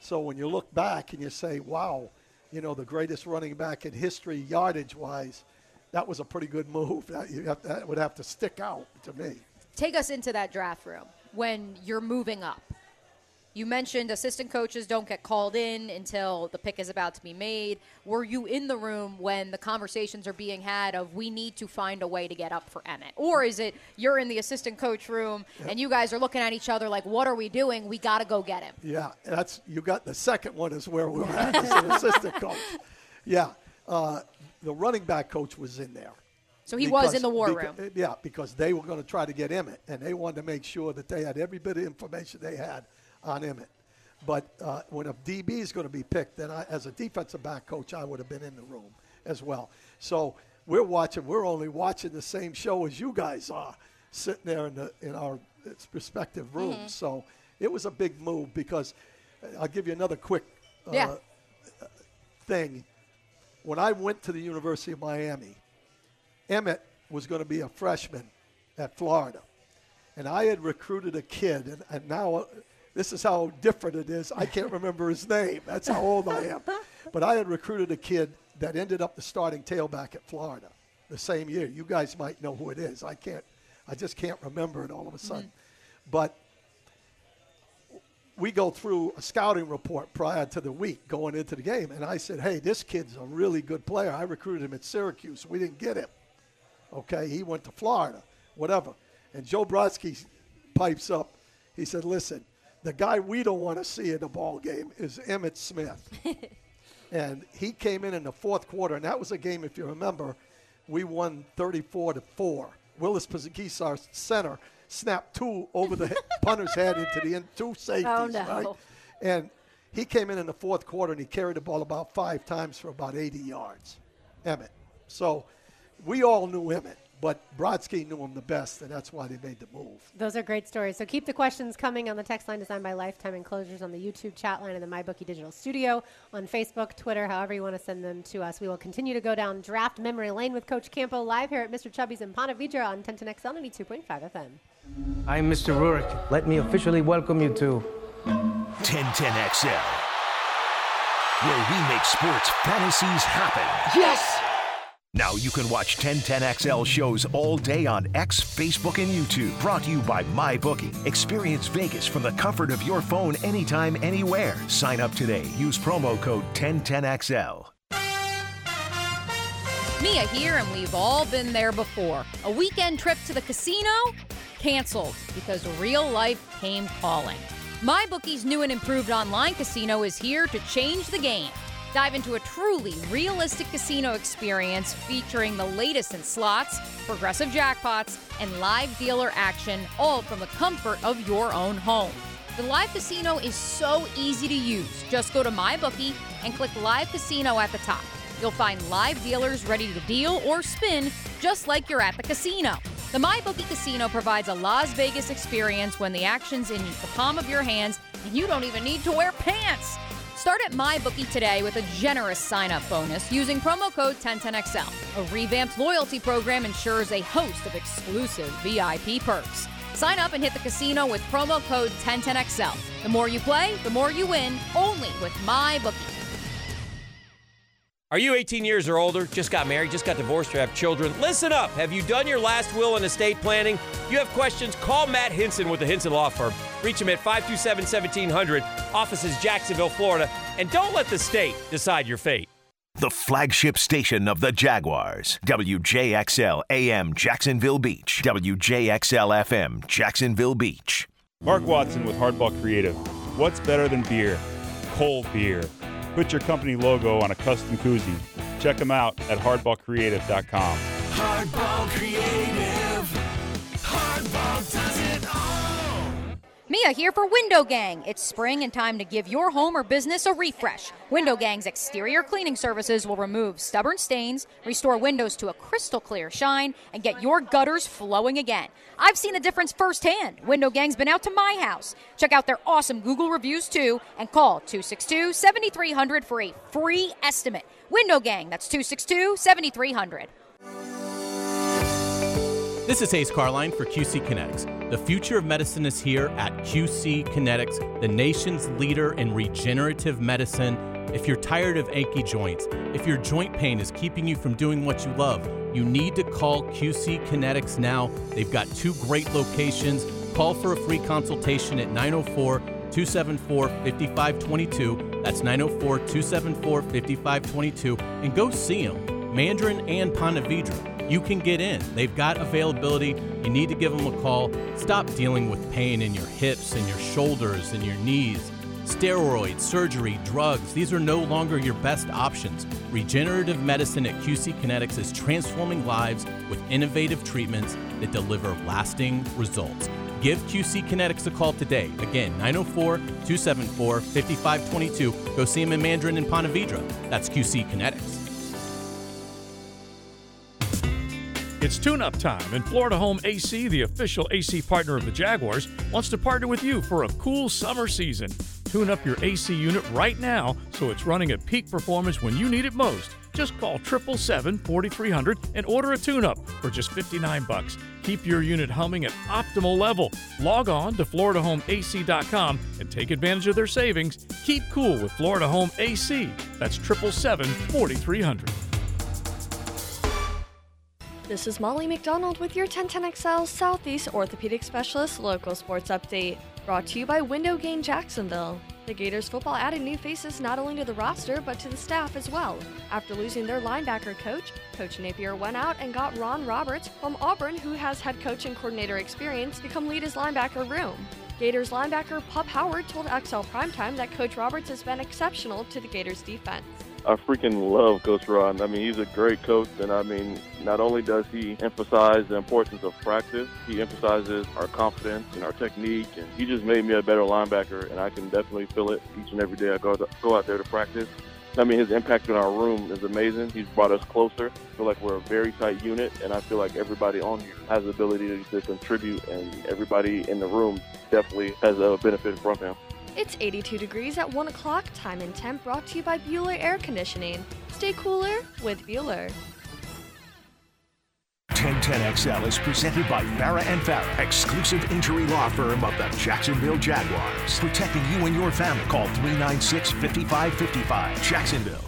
So when you look back and you say, wow, the greatest running back in history yardage-wise, that was a pretty good move. That would have to stick out to me. Take us into that draft room when you're moving up. You mentioned assistant coaches don't get called in until the pick is about to be made. Were you in the room when the conversations are being had of we need to find a way to get up for Emmett? Or is it you're in the assistant coach room and you guys are looking at each other like, what are we doing? We got to go get him. Yeah, you got the second one is where we were at as an assistant coach. Yeah, the running back coach was in there. So he was in the war room. Yeah, because they were going to try to get Emmett, and they wanted to make sure that they had every bit of information they had on Emmett. But when a DB is going to be picked, then as a defensive back coach, I would have been in the room as well. So we're only watching the same show as you guys are, sitting there in our respective rooms. Mm-hmm. So it was a big move because I'll give you another quick thing. When I went to the University of Miami, Emmett was going to be a freshman at Florida. And I had recruited a kid, and now this is how different it is. I can't remember his name. That's how old I am. But I had recruited a kid that ended up the starting tailback at Florida the same year. You guys might know who it is. I just can't remember it all of a sudden. Mm-hmm. But we go through a scouting report prior to the week going into the game, and I said, hey, this kid's a really good player. I recruited him at Syracuse. We didn't get him. Okay, he went to Florida, whatever. And Joe Brodsky pipes up. He said, listen, the guy we don't want to see in the ball game is Emmitt Smith. And he came in the fourth quarter, and that was a game, if you remember, we won 34-4. Willis Pazakis, our center, snapped two over the punter's head into the end, two safeties. Oh, no. Right? And he came in the fourth quarter, and he carried the ball about 5 times for about 80 yards, Emmett. So we all knew Emmett, but Brodsky knew him the best, and that's why they made the move. Those are great stories. So keep the questions coming on the text line designed by Lifetime Enclosures, on the YouTube chat line, and the MyBookie Digital Studio, on Facebook, Twitter, however you want to send them to us. We will continue to go down draft memory lane with Coach Campo live here at Mr. Chubby's in Ponte Vedra on 1010XL 92.5 FM. I'm Mr. Rurik. Let me officially welcome you to 1010XL, where we make sports fantasies happen. Yes! Now you can watch 1010XL shows all day on X, Facebook, and YouTube. Brought to you by MyBookie. Experience Vegas from the comfort of your phone anytime, anywhere. Sign up today. Use promo code 1010XL. Mia here, and we've all been there before. A weekend trip to the casino? Canceled because real life came calling. MyBookie's new and improved online casino is here to change the game. Dive into a truly realistic casino experience featuring the latest in slots, progressive jackpots, and live dealer action, all from the comfort of your own home. The live casino is so easy to use. Just go to MyBookie and click Live Casino at the top. You'll find live dealers ready to deal or spin just like you're at the casino. The MyBookie Casino provides a Las Vegas experience when the action's in the palm of your hands and you don't even need to wear pants. Start at MyBookie today with a generous sign-up bonus using promo code 1010XL. A revamped loyalty program ensures a host of exclusive VIP perks. Sign up and hit the casino with promo code 1010XL. The more you play, the more you win, only with MyBookie. Are you 18 years or older, just got married, just got divorced, or have children? Listen up. Have you done your last will and estate planning? If you have questions, call Matt Hinson with the Hinson Law Firm. Reach him at 527-1700, offices Jacksonville, Florida, and don't let the state decide your fate. The flagship station of the Jaguars, WJXL AM Jacksonville Beach, WJXL FM Jacksonville Beach. Mark Watson with Hardball Creative. What's better than beer? Cold beer. Put your company logo on a custom koozie. Check them out at hardballcreative.com. Hardball Creative. Hardball does it all. Mia here for Window Gang. It's spring and time to give your home or business a refresh. Window Gang's exterior cleaning services will remove stubborn stains, restore windows to a crystal clear shine, and get your gutters flowing again. I've seen the difference firsthand. Window Gang's been out to my house. Check out their awesome Google reviews too and call 262-7300 for a free estimate. Window Gang, that's 262-7300. This is Hayes Carline for QC Kinetics. The future of medicine is here at QC Kinetics, the nation's leader in regenerative medicine. If you're tired of achy joints, if your joint pain is keeping you from doing what you love, you need to call QC Kinetics now. They've got 2 great locations. Call for a free consultation at 904-274-5522. That's 904-274-5522. And go see them, Mandarin and Ponte Vedra. You can get in. They've got availability. You need to give them a call. Stop dealing with pain in your hips and your shoulders and your knees. Steroids, surgery, drugs, these are no longer your best options. Regenerative medicine at QC Kinetics is transforming lives with innovative treatments that deliver lasting results. Give QC Kinetics a call today. Again, 904-274-5522. Go see them in Mandarin and Ponte Vedra. That's QC Kinetics. It's tune-up time, and Florida Home AC, the official AC partner of the Jaguars, wants to partner with you for a cool summer season. Tune up your AC unit right now so it's running at peak performance when you need it most. Just call 777-4300 and order a tune-up for just $59. Keep your unit humming at optimal level. Log on to FloridaHomeAC.com and take advantage of their savings. Keep cool with Florida Home AC. That's 777-4300. This is Molly McDonald with your 1010XL Southeast Orthopedic Specialist Local Sports Update, brought to you by Window Gain Jacksonville. The Gators football added new faces not only to the roster, but to the staff as well. After losing their linebacker coach, Coach Napier went out and got Ron Roberts from Auburn, who has head coach and coordinator experience, to come lead his linebacker room. Gators linebacker Pup Howard told XL Primetime that Coach Roberts has been exceptional to the Gators defense. I freaking love Coach Ron. I mean, he's a great coach, and I mean, not only does he emphasize the importance of practice, he emphasizes our confidence and our technique, and he just made me a better linebacker, and I can definitely feel it each and every day I go out there to practice. I mean, his impact in our room is amazing. He's brought us closer. I feel like we're a very tight unit, and I feel like everybody on here has the ability to contribute, and everybody in the room definitely has a benefit from him. It's 82 degrees at 1 o'clock, time and temp brought to you by Bueller Air Conditioning. Stay cooler with Bueller. 1010XL is presented by Farah and Farah, exclusive injury law firm of the Jacksonville Jaguars. Protecting you and your family. Call 396-5555. Jacksonville.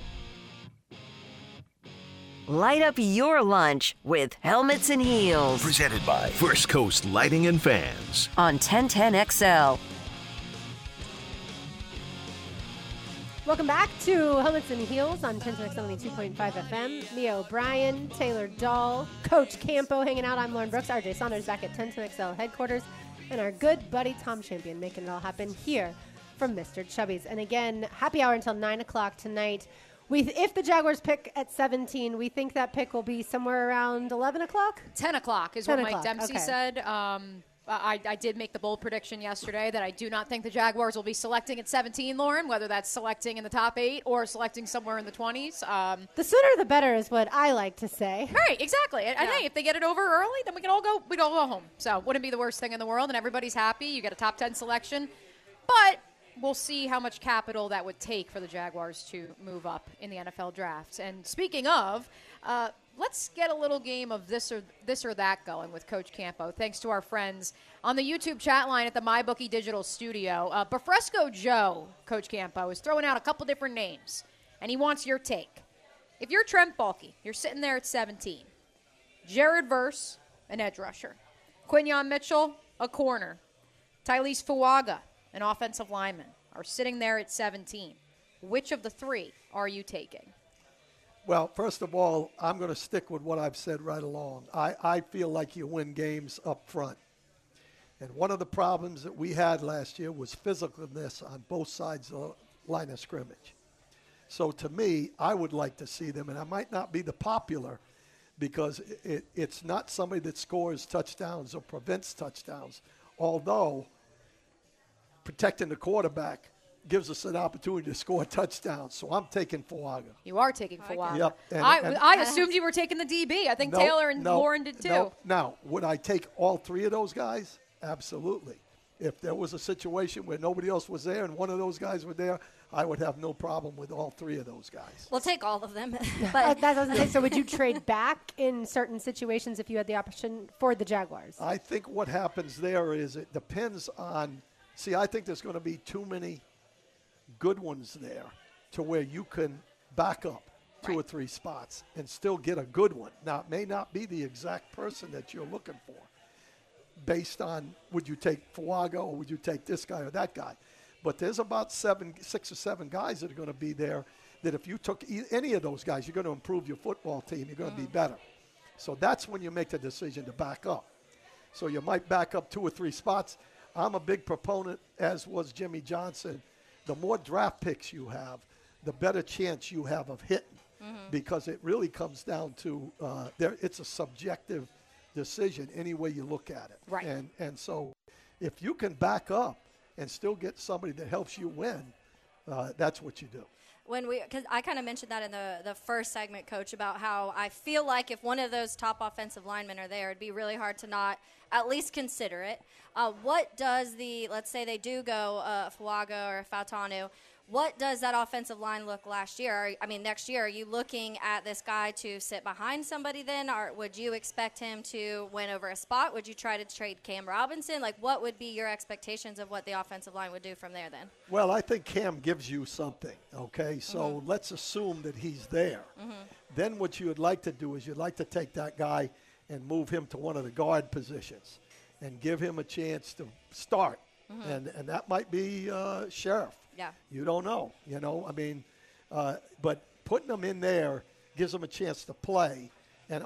Light up your lunch with Helmets and Heels. Presented by First Coast Lighting and Fans. On 1010XL. Welcome back to Helmets and Heels on 1010XL 92.5 FM. Mia O'Brien, Taylor Dahl, Coach Campo hanging out. I'm Lauren Brooks. RJ Saunders back at 1010XL headquarters. And our good buddy Tom Champion making it all happen here from Mr. Chubby's. And again, happy hour until 9 o'clock tonight. If the Jaguars pick at 17, we think that pick will be somewhere around 11 o'clock? 10 o'clock is 10 what Mike o'clock, Dempsey okay. said. I did make the bold prediction yesterday that I do not think the Jaguars will be selecting at 17, Lauren, whether that's selecting in the top 8 or selecting somewhere in the 20s. The sooner the better is what I like to say. Right, exactly. And hey, if they get it over early, then we'd all go home. So it wouldn't be the worst thing in the world, and everybody's happy. You get a top 10 selection. But we'll see how much capital that would take for the Jaguars to move up in the NFL draft. And speaking of, let's get a little game of this or that going with Coach Campo, thanks to our friends on the YouTube chat line at the MyBookie Digital Studio. Bafresco Joe, Coach Campo, is throwing out a couple different names, and he wants your take. If you're Trent Baalke, you're sitting there at 17. Jared Verse, an edge rusher. Quinyon Mitchell, a corner. Tylese Fuaga, an offensive lineman, are sitting there at 17. Which of the three are you taking? Well, first of all, I'm going to stick with what I've said right along. I feel like you win games up front. And one of the problems that we had last year was physicalness on both sides of the line of scrimmage. So to me, I would like to see them, and I might not be the popular because it's not somebody that scores touchdowns or prevents touchdowns, although protecting the quarterback gives us an opportunity to score touchdowns. So I'm taking Fuaga. You are taking Fuaga. Yep. I assumed you were taking the DB. I think Taylor and Lauren did too. Now, would I take all three of those guys? Absolutely. If there was a situation where nobody else was there and one of those guys were there, I would have no problem with all three of those guys. We'll take all of them. But that's what I was gonna say. So would you trade back in certain situations if you had the option for the Jaguars? I think what happens there is it depends on – see, I think there's going to be too many good ones there to where you can back up 2 or 3 spots and still get a good one. Now, it may not be the exact person that you're looking for based on would you take Fuaga or would you take this guy or that guy. But there's about 6 or 7 guys that are going to be there that if you took any of those guys, you're going to improve your football team. You're going to be better. So that's when you make the decision to back up. So you might back up 2 or 3 spots. I'm a big proponent, as was Jimmy Johnson. The more draft picks you have, the better chance you have of hitting because it really comes down to it's a subjective decision any way you look at it. Right. And so if you can back up and still get somebody that helps you win, that's what you do. Because I kind of mentioned that in the first segment, Coach, about how I feel like if one of those top offensive linemen are there, it'd be really hard to not at least consider it. What does let's say they do go Fuaga or Fautanu, what does that offensive line look next year? Are you looking at this guy to sit behind somebody then, or would you expect him to win over a spot? Would you try to trade Cam Robinson? Like, what would be your expectations of what the offensive line would do from there then? Well, I think Cam gives you something, okay? So let's assume that he's there. Then what you would like to do is you'd like to take that guy and move him to one of the guard positions and give him a chance to start. And that might be Sheriff. Yeah. You don't know, but putting them in there gives them a chance to play. And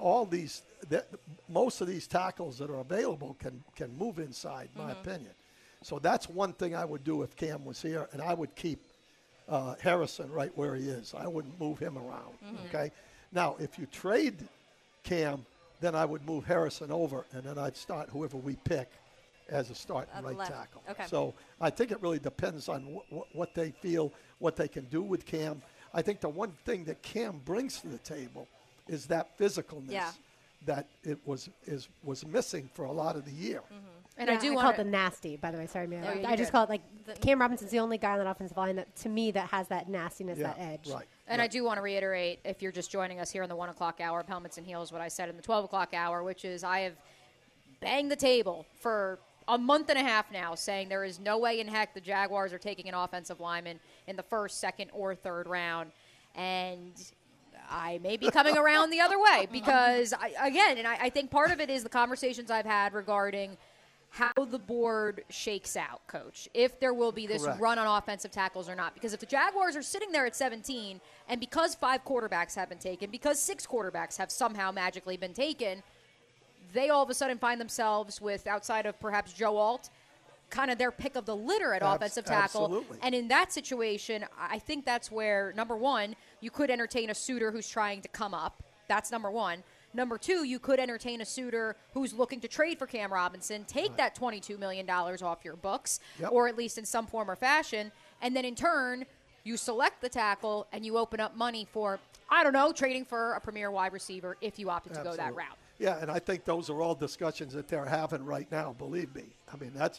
most of these tackles that are available can move inside, in my opinion. So that's one thing I would do if Cam was here, and I would keep Harrison right where he is. I wouldn't move him around, okay? Now, if you trade Cam, then I would move Harrison over, and then I'd start whoever we pick as a starting right tackle. Okay. So I think it really depends on what they feel, what they can do with Cam. I think the one thing that Cam brings to the table is that physicalness that was missing for a lot of the year. And I call it the nasty, by the way. Sorry, Mary. I just call it Cam Robinson's the only guy on that offensive line that, to me, that has that nastiness, that edge. Right. And I do want to reiterate, if you're just joining us here in the 1 o'clock hour of Helmets and Heels, what I said in the 12 o'clock hour, which is I have banged the table for a month and a half now saying there is no way in heck the Jaguars are taking an offensive lineman in the first, second, or third round. And I may be coming around the other way because, I think part of it is the conversations I've had regarding how the board shakes out, Coach, if there will be this run on offensive tackles or not. Because if the Jaguars are sitting there at 17, and because 5 quarterbacks have been taken, because 6 quarterbacks have somehow magically been taken, they all of a sudden find themselves with, outside of perhaps Joe Alt, kind of their pick of the litter at offensive tackle. Absolutely. And in that situation, I think that's where, number one, you could entertain a suitor who's trying to come up. That's number one. Number two, you could entertain a suitor who's looking to trade for Cam Robinson, take that $22 million off your books, or at least in some form or fashion, and then in turn, you select the tackle and you open up money for, I don't know, trading for a premier wide receiver if you opted to go that route. Yeah, and I think those are all discussions that they're having right now, believe me. I mean, that's,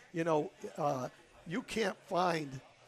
you can't find,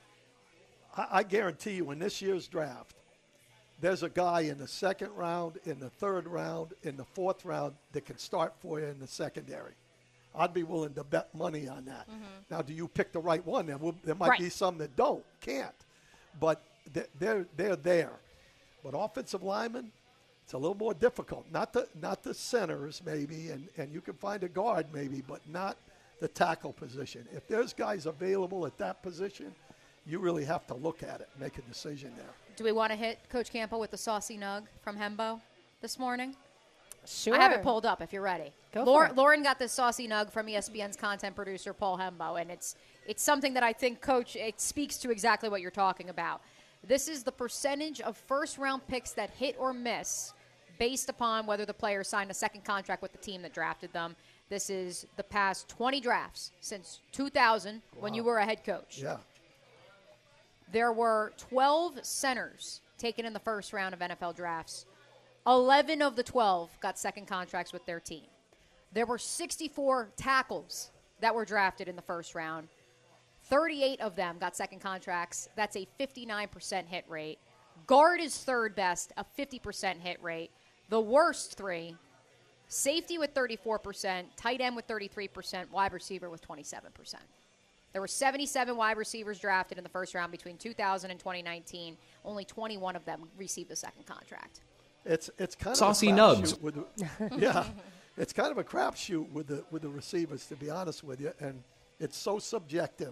I guarantee you in this year's draft, there's a guy in the second round, in the third round, in the fourth round that can start for you in the secondary. I'd be willing to bet money on that. Now, do you pick the right one? There might be some that can't. But they're there. But offensive linemen, it's a little more difficult. Not the centers maybe, and you can find a guard maybe, but not the tackle position. If there's guys available at that position, you really have to look at it and make a decision there. Do we want to hit Coach Campo with the saucy nug from Hembo this morning? Sure. I have it pulled up if you're ready. For it. Lauren got this saucy nug from ESPN's content producer, Paul Hembo, and it's something that I think, Coach, it speaks to exactly what you're talking about. This is the percentage of first-round picks that hit or miss based upon whether the player signed a second contract with the team that drafted them. This is the past 20 drafts since 2000 when you were a head coach. Yeah. There were 12 centers taken in the first round of NFL drafts. 11 of the 12 got second contracts with their team. There were 64 tackles that were drafted in the first round, 38 of them got second contracts. That's a 59% hit rate. Guard is third best, a 50% hit rate. The worst three, safety with 34%, tight end with 33%, wide receiver with 27%. There were 77 wide receivers drafted in the first round between 2000 and 2019. Only 21 of them received a second contract. It's kind Saucy of a nubs. crapshoot with yeah, it's kind of a crapshoot with the receivers, to be honest with you, and it's so subjective.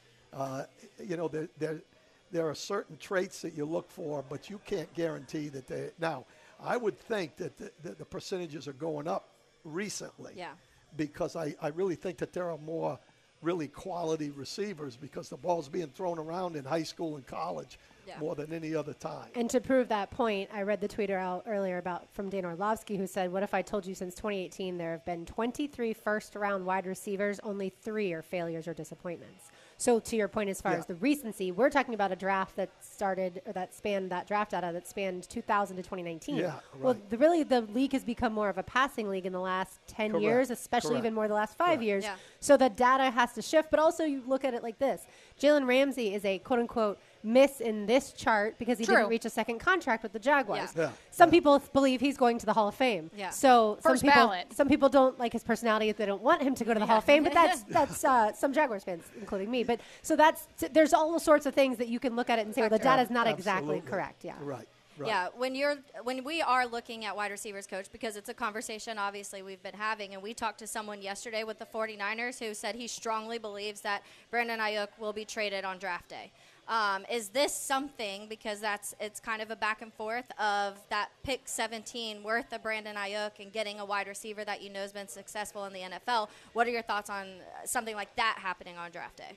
There are certain traits that you look for, but you can't guarantee that they. Now, I would think that the percentages are going up recently. Yeah. Because I really think that there are more really quality receivers because the ball's being thrown around in high school and college more than any other time. And to prove that point, I read the tweeter out earlier from Dan Orlovsky, who said, what if I told you since 2018 there have been 23 first-round wide receivers, only 3 are failures or disappointments. So to your point, as far as the recency, we're talking about a draft that spanned 2000 to 2019. Yeah, right. Well, the league has become more of a passing league in the last 10 years, especially even more the last 5 years. Yeah. So the data has to shift, but also you look at it like this. Jalen Ramsey is a quote-unquote miss in this chart because he didn't reach a second contract with the Jaguars. Yeah. Some people believe he's going to the Hall of Fame. Yeah. So First ballot. some people don't like his personality if they don't want him to go to the Hall of Fame, but that's some Jaguars fans, including me. But so there's all sorts of things that you can look at it and say, well, the data is not exactly correct. Yeah. Right. Yeah, when we are looking at wide receivers, Coach, because it's a conversation obviously we've been having, and we talked to someone yesterday with the 49ers who said he strongly believes that Brandon Ayuk will be traded on draft day. Is this something, because it's kind of a back and forth of that pick 17 worth of Brandon Ayuk and getting a wide receiver that you know has been successful in the NFL? What are your thoughts on something like that happening on draft day?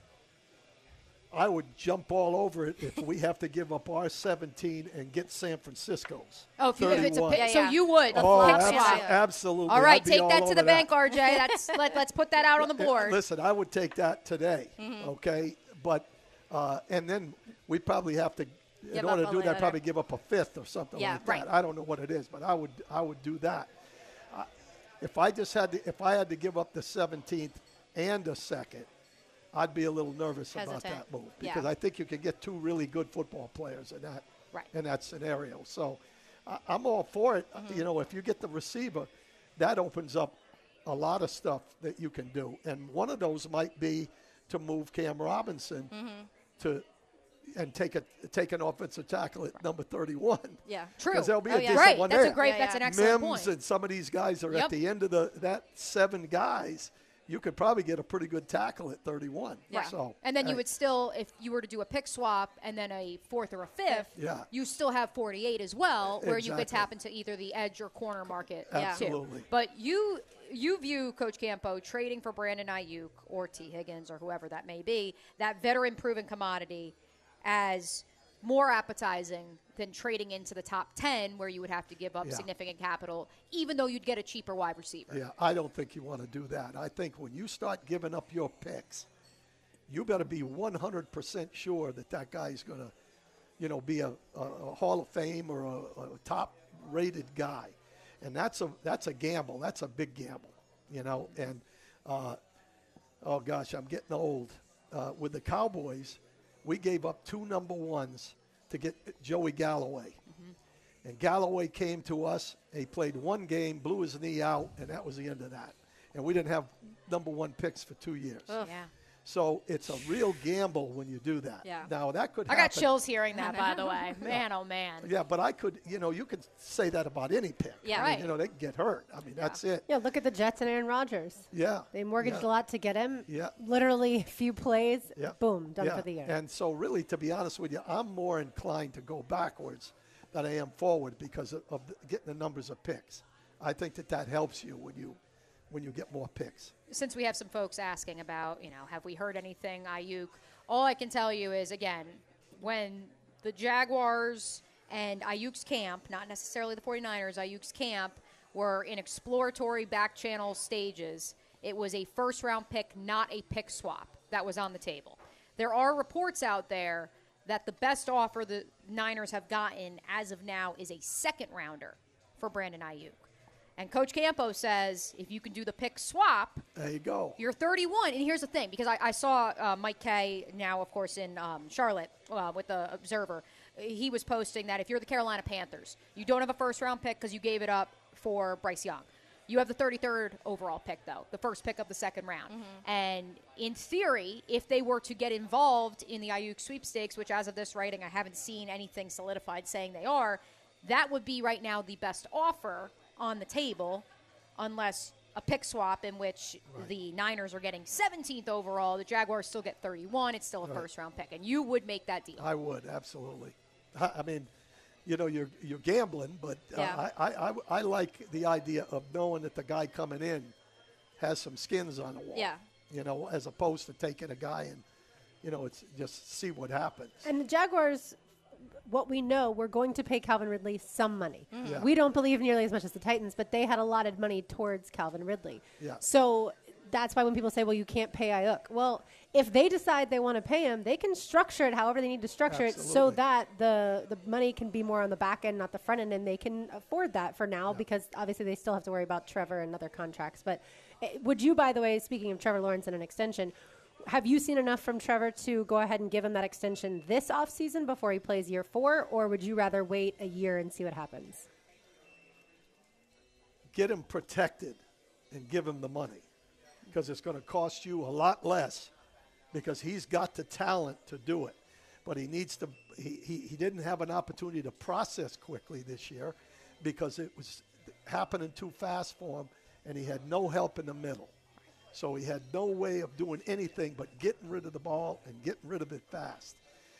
I would jump all over it if we have to give up our 17 and get San Francisco's. Oh, if it's a pick, so you would. Absolutely. All right, I'd be take all that to over the bank, RJ. Let's put that out on the board. Listen, I would take that today, okay? But and then we probably have to, in order to do that, probably give up a fifth or something like that. I don't know what it is, but I would do that. If I had to give up the 17th and a second, I'd be a little nervous about that move because I think you can get 2 really good football players in that scenario. So I'm all for it. If you get the receiver, that opens up a lot of stuff that you can do. And one of those might be to move Cam Robinson and take an offensive tackle at number 31. Yeah, true. Because there'll be a decent one there. That's an excellent Mims point. and some of these guys are at the end of that 7 guys. You could probably get a pretty good tackle at 31. Yeah. So, and then you would still, if you were to do a pick swap and then a 4th or a 5th, you still have 48 as well, where you could tap into either the edge or corner market. Absolutely. Too. But you view, Coach Campo, trading for Brandon Ayuk or T. Higgins or whoever that may be, that veteran-proven commodity, as more appetizing than trading into the top 10 where you would have to give up significant capital, even though you'd get a cheaper wide receiver. Yeah, I don't think you want to do that. I think when you start giving up your picks, you better be 100% sure that guy is going to, be a Hall of Fame or a top-rated guy. And that's a gamble. That's a big gamble, And, oh, gosh, I'm getting old. With the Cowboys, we gave up 2 number 1s to get Joey Galloway. And Galloway came to us. He played 1 game, blew his knee out, and that was the end of that. And we didn't have number 1 picks for 2 years. Ugh. Yeah. So it's a real gamble when you do that. Yeah. Now, that could I happen. got chills hearing that, by the way. Man, oh, man. Yeah, but I could, you could say that about any pick. Yeah, I mean, they can get hurt. I mean, that's it. Yeah, look at the Jets and Aaron Rodgers. Yeah. They mortgaged a lot to get him. Yeah. Literally a few plays, boom, done Yeah. for the year. And so really, to be honest with you, I'm more inclined to go backwards than I am forward because of getting the numbers of picks. I think that helps you when you get more picks. Since we have some folks asking about, have we heard anything, Ayuk? All I can tell you is, again, when the Jaguars and Ayuk's camp, not necessarily the 49ers, Ayuk's camp, were in exploratory back channel stages, it was a first-round pick, not a pick swap, that was on the table. There are reports out there that the best offer the Niners have gotten as of now is a second-rounder for Brandon Ayuk. And Coach Campos says if you can do the pick swap, there you go. You're 31. And here's the thing, because I saw Mike Kay now, of course, in Charlotte with the Observer. He was posting that if you're the Carolina Panthers, you don't have a first-round pick because you gave it up for Bryce Young. You have the 33rd overall pick, though, the first pick of the second round. And in theory, if they were to get involved in the Ayuk sweepstakes, which as of this writing I haven't seen anything solidified saying they are, that would be right now the best offer on the table, unless a pick swap in which the Niners are getting 17th overall, the Jaguars still get 31. It's still a first-round pick, and you would make that deal. I would, absolutely. I mean, you know, you're gambling, but I like the idea of knowing that the guy coming in has some skins on the wall. Yeah. You know, as opposed to taking a guy and, you know, it's just see what happens. And the Jaguars, what we know, we're going to pay Calvin Ridley some money. Yeah. We don't believe nearly as much as the Titans, but they had allotted money towards Calvin Ridley. Yeah. So that's why when people say, well, you can't pay Ayuk. Well, if they decide they want to pay him, they can structure it however they need to structure it so that the money can be more on the back end, not the front end, and they can afford that for now because obviously they still have to worry about Trevor and other contracts. But would you, by the way, speaking of Trevor Lawrence and an extension, have you seen enough from Trevor to go ahead and give him that extension this offseason before he plays year 4, or would you rather wait a year and see what happens? Get him protected and give him the money because it's going to cost you a lot less because he's got the talent to do it. But he needs to – he didn't have an opportunity to process quickly this year because it was happening too fast for him, and he had no help in the middle. So he had no way of doing anything but getting rid of the ball and getting rid of it fast.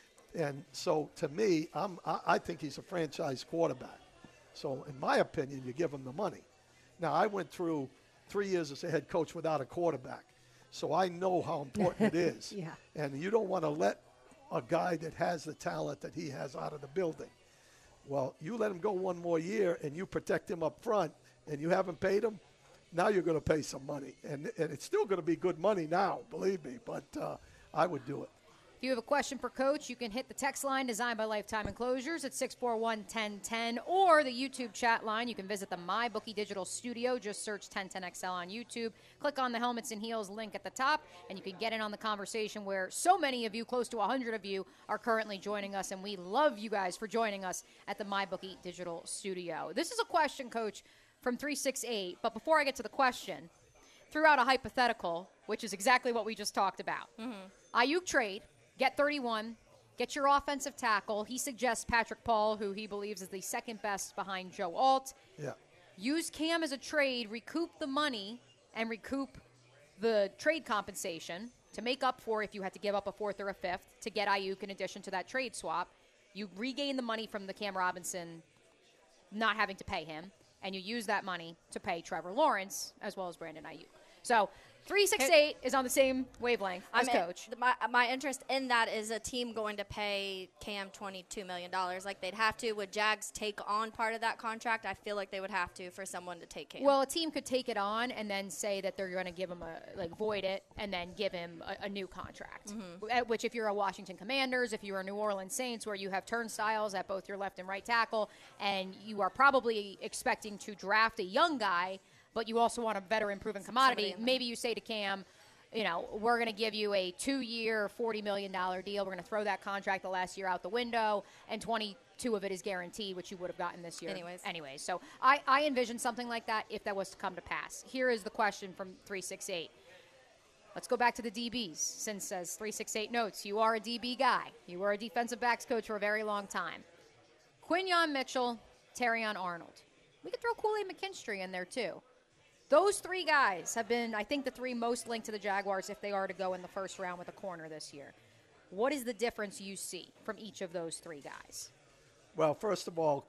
And so, to me, I think he's a franchise quarterback. So, in my opinion, you give him the money. Now, I went through 3 years as a head coach without a quarterback. So I know how important it is. Yeah. And you don't want to let a guy that has the talent that he has out of the building. Well, you let him go one more year and you protect him up front and you haven't paid him, now you're going to pay some money. And it's still going to be good money now, believe me, but I would do it. If you have a question for Coach, you can hit the text line designed by Lifetime Enclosures at 641-1010 or the YouTube chat line. You can visit the MyBookie Digital Studio. Just search 1010XL on YouTube. Click on the Helmets and Heels link at the top, and you can get in on the conversation where so many of you, close to 100 of you, are currently joining us, and we love you guys for joining us at the MyBookie Digital Studio. This is a question, Coach, from 368, but before I get to the question, threw out a hypothetical, which is exactly what we just talked about. Ayuk trade. Get 31, get your offensive tackle. He suggests Patrick Paul, who he believes is the second best behind Joe Alt. Yeah. Use Cam as a trade, recoup the money, and recoup the trade compensation to make up for if you had to give up a 4th or a 5th to get Ayuk in addition to that trade swap. You regain the money from the Cam Robinson not having to pay him, and you use that money to pay Trevor Lawrence as well as Brandon Ayuk. So 368 is on the same wavelength as Coach. My interest in that is a team going to pay Cam $22 million like they'd have to. Would Jags take on part of that contract? I feel like they would have to for someone to take Cam. Well, a team could take it on and then say that they're going to give him void it and then give him a new contract. Which if you're a Washington Commanders, if you're a New Orleans Saints where you have turnstiles at both your left and right tackle and you are probably expecting to draft a young guy, but you also want a veteran proven commodity, maybe you say to Cam, you know, we're going to give you a 2-year, $40 million deal. We're going to throw that contract the last year out the window, and 22 of it is guaranteed, which you would have gotten this year. Anyways. So I envision something like that if that was to come to pass. Here is the question from 368. Let's go back to the DBs, since, as 368 notes, you are a DB guy. You were a defensive backs coach for a very long time. Quinyon Mitchell, Terrion Arnold. We could throw Kool-Aid McKinstry in there, too. Those 3 guys have been, I think, the 3 most linked to the Jaguars if they are to go in the first round with a corner this year. What is the difference you see from each of those 3 guys? Well, first of all,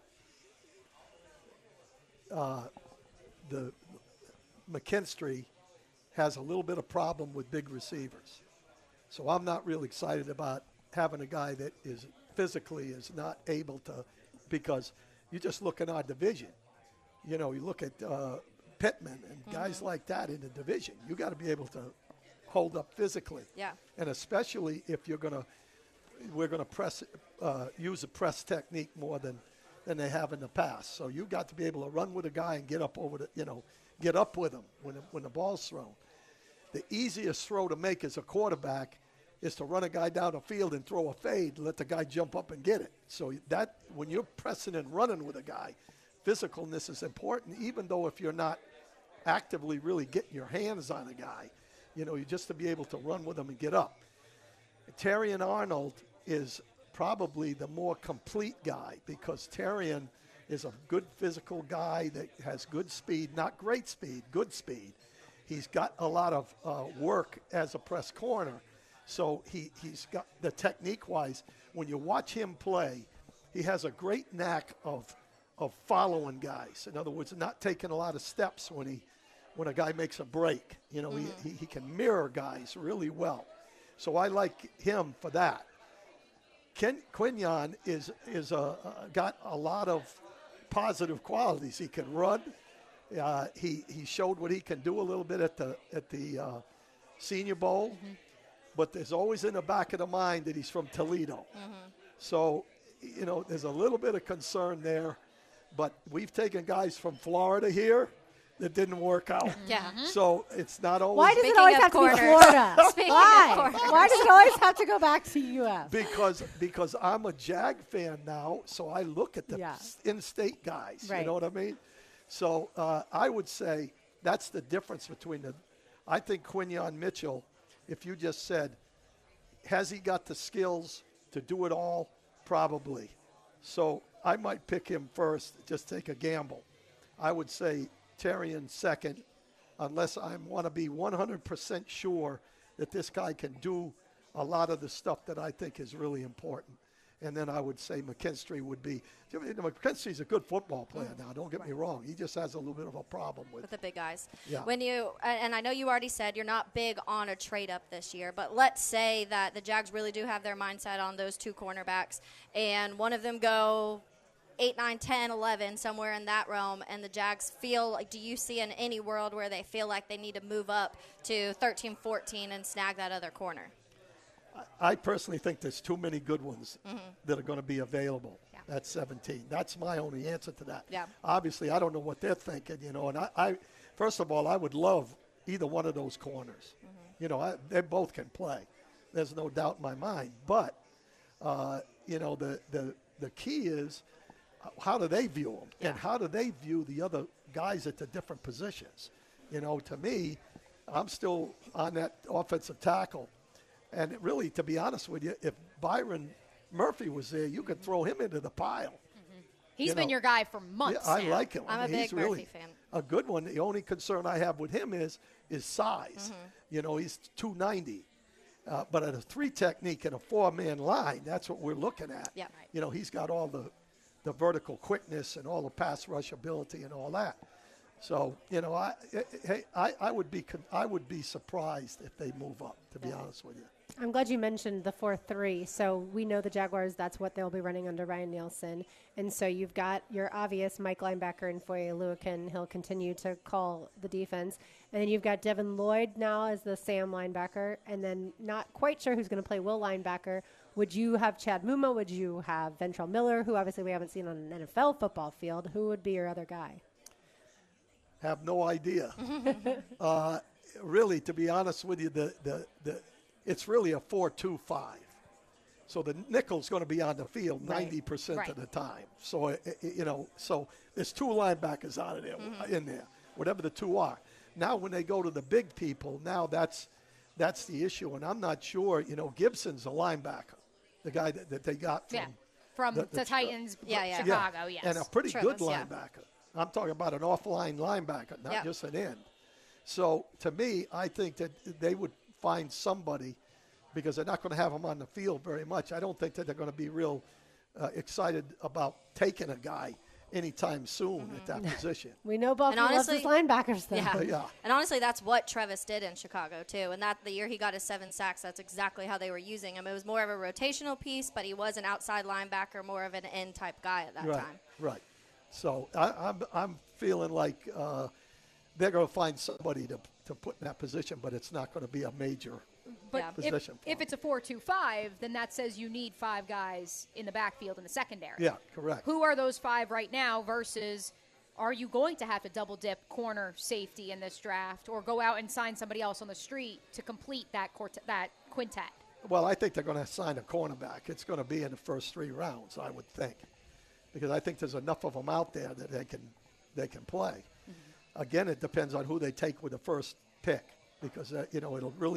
the McKinstry has a little bit of problem with big receivers. So I'm not really excited about having a guy that is physically is not able to, because you just look in our division. You know, you look at Pittman and guys like that in the division. You got to be able to hold up physically. Yeah. And especially if we're going to press, use a press technique more than than they have in the past. So you got to be able to run with a guy and get up over the, get up with him when the ball's thrown. The easiest throw to make as a quarterback is to run a guy down the field and throw a fade, let the guy jump up and get it. So that when you're pressing and running with a guy, physicalness is important, even though if you're not actively really getting your hands on a guy, you just to be able to run with him and get up. Terrion Arnold is probably the more complete guy because Terrion is a good physical guy that has good speed, not great speed, good speed. He's got a lot of work as a press corner. So he's got the technique-wise, when you watch him play, he has a great knack of following guys. In other words, not taking a lot of steps when a guy makes a break. He can mirror guys really well. So I like him for that. Quinyon is got a lot of positive qualities. He can run. He showed what he can do a little bit at the Senior Bowl. Mm-hmm. But there's always in the back of the mind that he's from Toledo. Mm-hmm. So, there's a little bit of concern there. But we've taken guys from Florida here that didn't work out. Yeah. Mm-hmm. So it's not always. Why does it always have to be Florida? Why does it always have to go back to UF? Because I'm a Jag fan now, so I look at the in-state guys. Right. You know what I mean? So I would say that's the difference between I think Quinyon Mitchell, if you just said, has he got the skills to do it all? Probably. So I might pick him first, just take a gamble. I would say Terrion second, unless I want to be 100% sure that this guy can do a lot of the stuff that I think is really important. And then I would say McKinstry would be – McKinstry's a good football player now, don't get me wrong. He just has a little bit of a problem with the big guys. Yeah. When you – and I know you already said you're not big on a trade-up this year, but let's say that the Jags really do have their mindset on those two cornerbacks, and one of them go 8, 9, 10, 11, somewhere in that realm, and the Jags feel like – do you see in any world where they feel like they need to move up to 13, 14 and snag that other corner? I personally think there's too many good ones that are going to be available at 17. That's my only answer to that. Yeah. Obviously, I don't know what they're thinking, and I first of all, I would love either one of those corners. Mm-hmm. They both can play. There's no doubt in my mind. But, the key is how do they view them? Yeah. And how do they view the other guys at the different positions? To me, I'm still on that offensive tackle. And really, to be honest with you, if Byron Murphy was there, you could throw him into the pile. Mm-hmm. He's been your guy for months. I like him. I'm a big Murphy fan. A good one. The only concern I have with him is size. Mm-hmm. He's 290. But at a 3 technique and a 4-man line, that's what we're looking at. Yeah. He's got all the vertical quickness and all the pass rush ability and all that. So, I would be surprised if they move up, to be honest with you. I'm glad you mentioned the 4-3. So we know the Jaguars, that's what they'll be running under Ryan Nielsen. And so you've got your obvious Mike linebacker in Foye Oluokun. He'll continue to call the defense. And then you've got Devin Lloyd now as the Sam linebacker. And then not quite sure who's going to play Will linebacker. Would you have Chad Muma? Would you have Ventrell Miller, who obviously we haven't seen on an NFL football field? Who would be your other guy? Have no idea. Really, to be honest with you, it's really a 4-2-5. So the nickel's going to be on the field 90% of the time. So, so there's 2 linebackers out of there, in there, whatever the 2 are. Now when they go to the big people, now that's the issue. And I'm not sure, Gibson's a linebacker, the guy that they got from the Titans, Chicago, yes. And a pretty good linebacker. I'm talking about an offline linebacker, not just an end. So to me, I think that they would find somebody because they're not going to have them on the field very much. I don't think that they're going to be real excited about taking a guy anytime soon at that position. We know Buffalo loves his linebackers, though. Yeah. And honestly, that's what Trevis did in Chicago, too. And the year he got his 7 sacks, that's exactly how they were using him. It was more of a rotational piece, but he was an outside linebacker, more of an end-type guy at that time. Right. So I'm feeling like they're going to find somebody to put in that position, but it's not going to be a major But possession. if it's a 4-2-5, then that says you need 5 guys in the backfield in the secondary. Yeah, correct. Who are those 5 right now versus are you going to have to double dip corner safety in this draft or go out and sign somebody else on the street to complete that quintet? Well, I think they're going to sign a cornerback. It's going to be in the first 3 rounds, I would think, because I think there's enough of them out there that they can play. Mm-hmm. Again, it depends on who they take with the first pick, because it'll really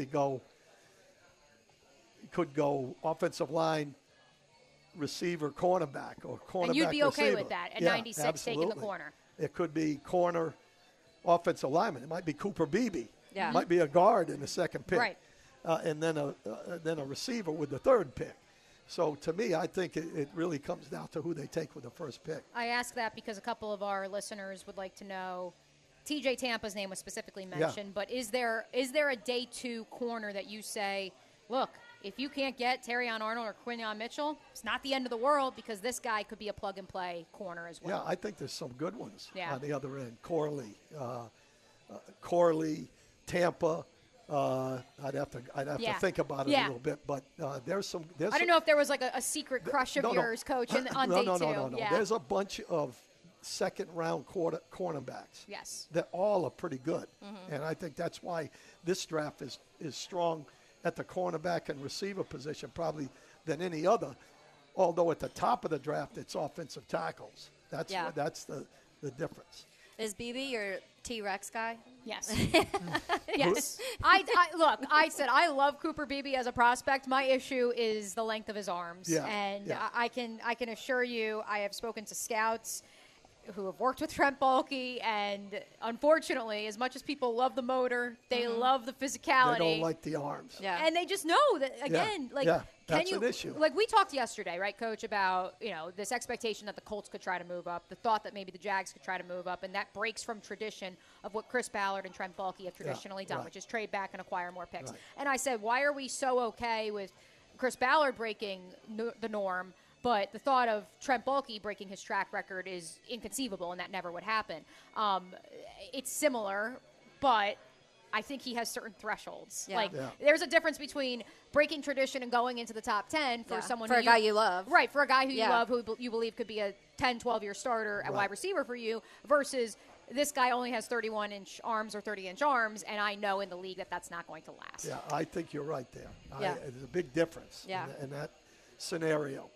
could go offensive line, receiver, cornerback, or cornerback. And you'd be okay receiver. with that at yeah, 96 absolutely. taking the corner. It could be corner, offensive lineman. It might be Cooper Beebe. Yeah. It might be a guard in the second pick. Right. And then a receiver with the third pick. So to me, I think it really comes down to who they take with the first pick. I ask that because a couple of our listeners would like to know. TJ Tampa's name was specifically mentioned, but is there a day 2 corner that you say, look, if you can't get Terrion Arnold or Quinyon Mitchell, it's not the end of the world because this guy could be a plug-and-play corner as well. Yeah, I think there's some good ones Yeah. on the other end. Corley, Tampa. I'd have to think about it a little bit, but there's some. I don't know if there was like a secret crush of yours, Coach, on day 2. No. Yeah. There's a bunch of second-round cornerbacks. Yes. That all are pretty good, Mm-hmm. and I think that's why this draft is strong at the cornerback and receiver position probably than any other. Although at the top of the draft, it's offensive tackles. That's the difference. Is BB your T-Rex guy? Yes. Yes. I said I love Cooper Beebe as a prospect. My issue is the length of his arms. Yeah, And yeah. I can assure you I have spoken to scouts who have worked with Trent Baalke, and unfortunately, as much as people love the motor, they love the physicality. They don't like the arms. Yeah. And they just know that, again, that's an issue. Like we talked yesterday, right, Coach, about, this expectation that the Colts could try to move up, the thought that maybe the Jags could try to move up, and that breaks from tradition of what Chris Ballard and Trent Baalke have traditionally done, right. which is trade back and acquire more picks. Right. And I said, why are we so okay with Chris Ballard breaking the norm, but the thought of Trent Baalke breaking his track record is inconceivable, and that never would happen. It's similar, but I think he has certain thresholds. Yeah. There's a difference between breaking tradition and going into the top 10 for someone for a guy you love. Right, for a guy who you love, who you believe could be a 10, 12-year starter at wide receiver for you, versus this guy only has 31-inch arms or 30-inch arms, and I know in the league that that's not going to last. Yeah, I think you're right there. Yeah. There's a big difference in that scenario.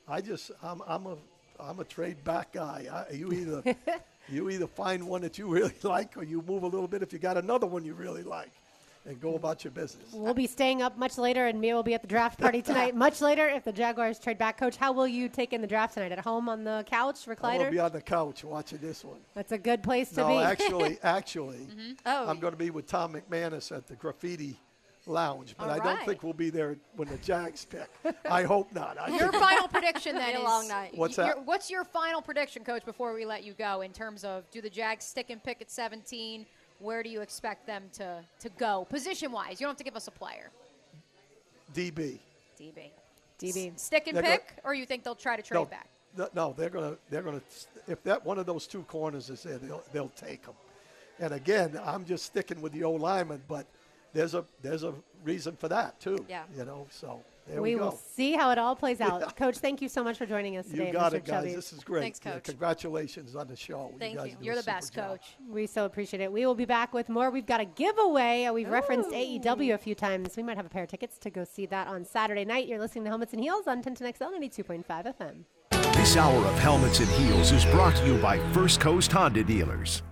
I'm a trade back guy. You either find one that you really like, or you move a little bit if you got another one you really like, and go about your business. We'll be staying up much later, and Mia will be at the draft party tonight. Much later, if the Jaguars trade back. Coach, how will you take in the draft tonight? At home on the couch, I'm recliner? going to be on the couch watching this one. That's a good place to be. No, actually, Oh. I'm going to be with Tom McManus at the Graffiti Lounge, but All I don't right. think we'll be there when the Jags pick. I hope not. Your final prediction then Be a is long night. What's that? What's your final prediction, Coach, before we let you go, in terms of do the Jags stick and pick at 17? Where do you expect them to go position-wise? You don't have to give us a player. DB. DB. Stick and They're pick, or you think they'll try to trade back? No, they're gonna. If that one of those two corners is there, they'll take them. And again, I'm just sticking with the old lineman, but there's a reason for that too. Yeah. So there we We go. will see how it all plays out. Coach, thank you so much for joining us today. You got Mr. it, guys. Chubby. This is great. Thanks, Coach. Congratulations on the show. Thank guys you. do You're a the best, super job. Coach. We so appreciate it. We will be back with more. We've got a giveaway. We've referenced AEW a few times. We might have a pair of tickets to go see that on Saturday night. You're listening to Helmets and Heels on 1010XL 92.5 FM. This hour of Helmets and Heels is brought to you by First Coast Honda Dealers.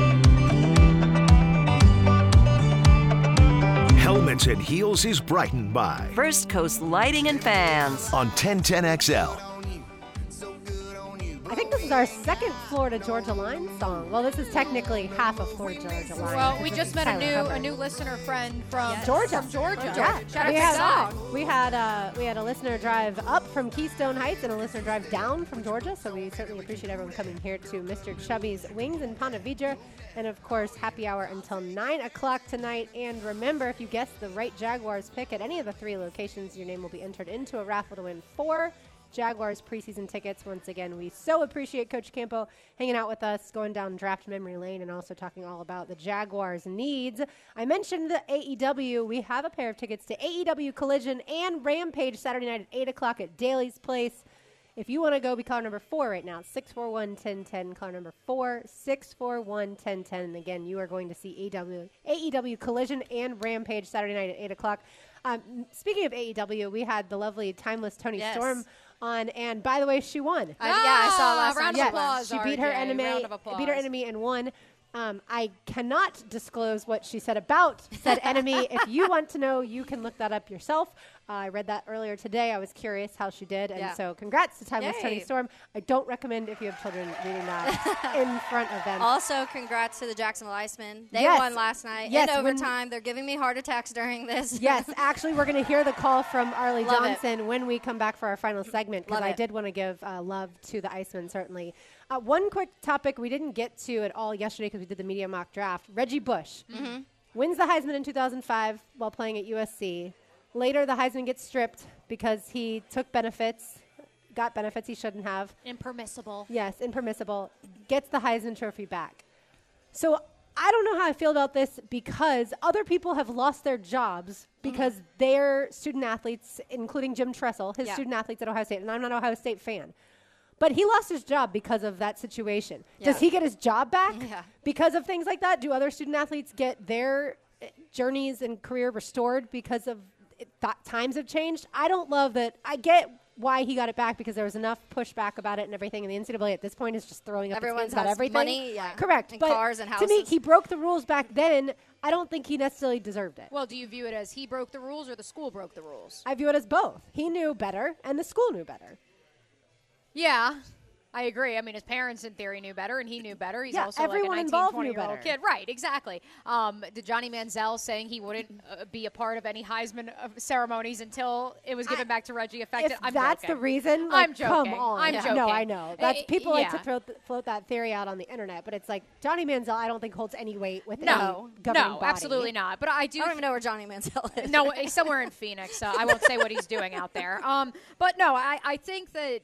Helmets and Heels is brightened by First Coast Lighting and Fans. on 1010XL. I think this is our second Florida Georgia Line song. Well, this is technically half of Florida Georgia Line. Well, we because just it's met Tyler a new listener friend from Georgia. From Georgia. Yeah. Shout out we to had, Zach. we had a listener drive up from Keystone Heights and a listener drive down from Georgia. So we certainly appreciate everyone coming here to Mr. Chubby's Wings in Ponte Vedra. And of course, happy hour until 9 o'clock tonight. And remember, if you guess the right Jaguars pick at any of the 3 locations, your name will be entered into a raffle to win 4 Jaguars preseason tickets. Once again, we so appreciate Coach Campo hanging out with us, going down draft memory lane, and also talking all about the Jaguars' needs. I mentioned the AEW. We have a pair of tickets to AEW Collision and Rampage Saturday night at 8 o'clock at Daly's Place. If you want to go, be caller number 4 right now. 641-1010. Caller number 4, 641-1010. And again, you are going to see AEW Collision and Rampage Saturday night at 8 o'clock. Speaking of AEW, we had the lovely Timeless Tony Storm on, and by the way, she won. I saw last round night. of applause, she beat her RJ. enemy. Round of applause. Beat her enemy and won. I cannot disclose what she said about said enemy. If you want to know, you can look that up yourself. I read that earlier today. I was curious how she did. And so congrats to Timeless Tony Storm. I don't recommend, if you have children, reading that in front of them. Also, congrats to the Jacksonville Icemen. They Yes. won last night Yes, in overtime. They're giving me heart attacks during this. Yes, actually, we're going to hear the call from Arlie Love it. Johnson when we come back for our final segment, because Love I it. did want to give love to the Icemen, certainly. One quick topic we didn't get to at all yesterday because we did the media mock draft. Reggie Bush wins the Heisman in 2005 while playing at USC. Later, the Heisman gets stripped because he took benefits, got benefits he shouldn't have. Impermissible. Yes, impermissible. Gets the Heisman Trophy back. So I don't know how I feel about this, because other people have lost their jobs because they're student athletes, including Jim Tressel, his student athletes at Ohio State, and I'm not an Ohio State fan. But he lost his job because of that situation. Does he get his job back because of things like that? Do other student athletes get their journeys and career restored because of times have changed? I don't love that. I get why he got it back, because there was enough pushback about it and everything. And the NCAA at this point is just throwing up its hands about everything. Money, Correct. and But cars and houses. to me, he broke the rules back then. I don't think he necessarily deserved it. Well, do you view it as he broke the rules or the school broke the rules? I view it as both. He knew better, and the school knew better. Yeah, I agree. I mean, his parents, in theory, knew better, and he knew better. He's Yeah, also everyone like a 19, involved knew 20-year-old better. kid. Right, exactly. Did Johnny Manziel saying he wouldn't be a part of any Heisman ceremonies until it was given back to Reggie affected? If I'm that's joking. the reason, like, I'm joking. come on. I'm joking. No, I know. That's people like to yeah. float that theory out on the internet, but it's like Johnny Manziel, I don't think holds any weight with No, any governing no, body. absolutely not. But I do. I don't even know where Johnny Manziel is. No, he's somewhere in Phoenix. I won't say what he's doing out there. But no, I think that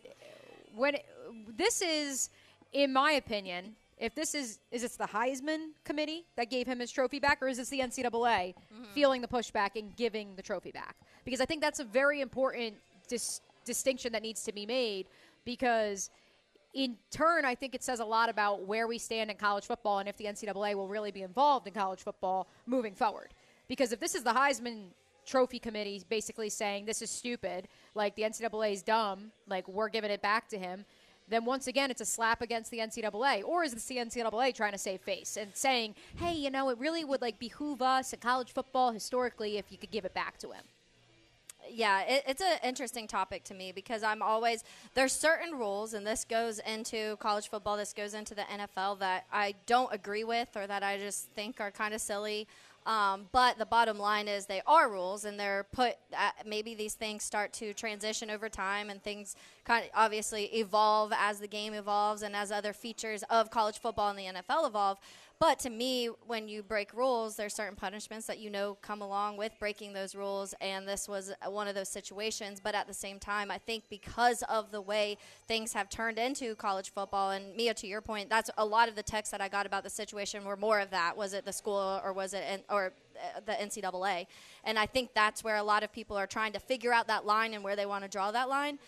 this is, in my opinion, if this is it the Heisman committee that gave him his trophy back, or is this the NCAA feeling the pushback and giving the trophy back? Because I think that's a very important distinction that needs to be made, because in turn, I think it says a lot about where we stand in college football and if the NCAA will really be involved in college football moving forward. Because if this is the Heisman Trophy Committee basically saying this is stupid, like the NCAA is dumb, like we're giving it back to him, then once again it's a slap against the NCAA. Or is the NCAA trying to save face and saying, hey, you know, it really would like behoove us in college football historically if you could give it back to him? Yeah, it's an interesting topic to me, because there's certain rules, and this goes into college football, this goes into the NFL, that I don't agree with, or that I just think are kind of silly. But the bottom line is they are rules, and they're maybe these things start to transition over time, and things kind of obviously evolve as the game evolves and as other features of college football and the NFL evolve. But to me, when you break rules, there's certain punishments that come along with breaking those rules, and this was one of those situations. But at the same time, I think because of the way things have turned into college football, and Mia, to your point, that's a lot of the texts that I got about the situation were more of that. Was it the school, or was it the NCAA? And I think that's where a lot of people are trying to figure out that line and where they want to draw that line.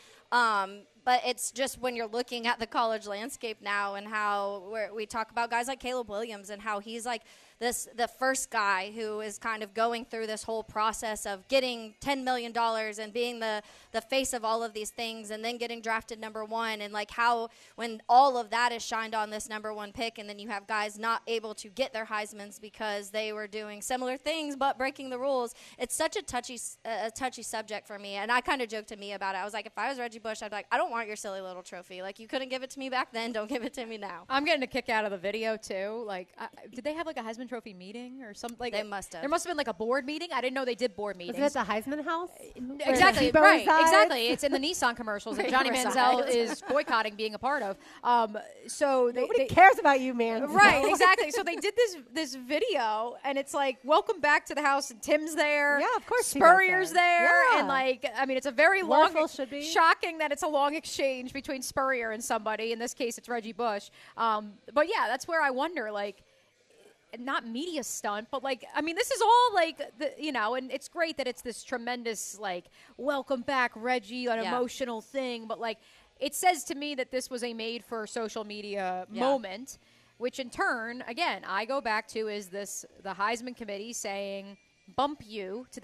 But it's just when you're looking at the college landscape now, and how we talk about guys like Caleb Williams, and how he's like the first guy who is kind of going through this whole process of getting $10 million and being the face of all of these things, and then getting drafted number one, and like how when all of that is shined on this number one pick, and then you have guys not able to get their Heismans because they were doing similar things but breaking the rules. It's such a touchy subject for me, and I kind of joked to me about it. I was like, if I was Reggie Bush, I'd be like, I don't want your silly little trophy. Like, you couldn't give it to me back then, don't give it to me now. I'm getting a kick out of the video too. Like, did they have like a Heisman Trophy meeting or something? Like They must have. There must have been like a board meeting. I didn't know they did board meetings. Isn't it the Heisman House? Exactly, Where right, Tebow exactly. resides? It's in the Nissan commercials that Where Johnny he Manziel resides. is boycotting being a part of. So Nobody cares about you, man. Right, exactly. So they did this video, and it's like, welcome back to the house, and Tim's there. Yeah, of course Tebow's Spurrier's there. there. Yeah. And, like, I mean, it's a very long, Werfel should be. shocking that it's a long exchange between Spurrier and somebody. In this case, it's Reggie Bush. But, yeah, that's where I wonder, like, not media stunt, but like, I mean, this is all like, and it's great that it's this tremendous, like, welcome back, Reggie, an emotional thing. But like, it says to me that this was a made for social media moment, which in turn, again, I go back to is this the Heisman committee saying, bump you to the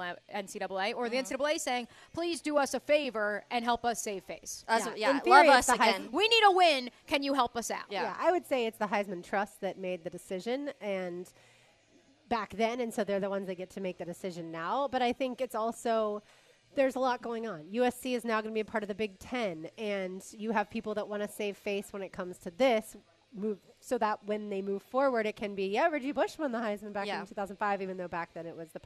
NCAA or the NCAA saying, please do us a favor and help us save face. In theory, love it's us the again. We need a win. Can you help us out? Yeah, I would say it's the Heisman Trust that made the decision and back then, and so they're the ones that get to make the decision now. But I think it's also there's a lot going on. USC is now going to be a part of the Big Ten, and you have people that want to save face when it comes to this. So that when they move forward, it can be, Reggie Bush won the Heisman back in 2005, even though back then it was the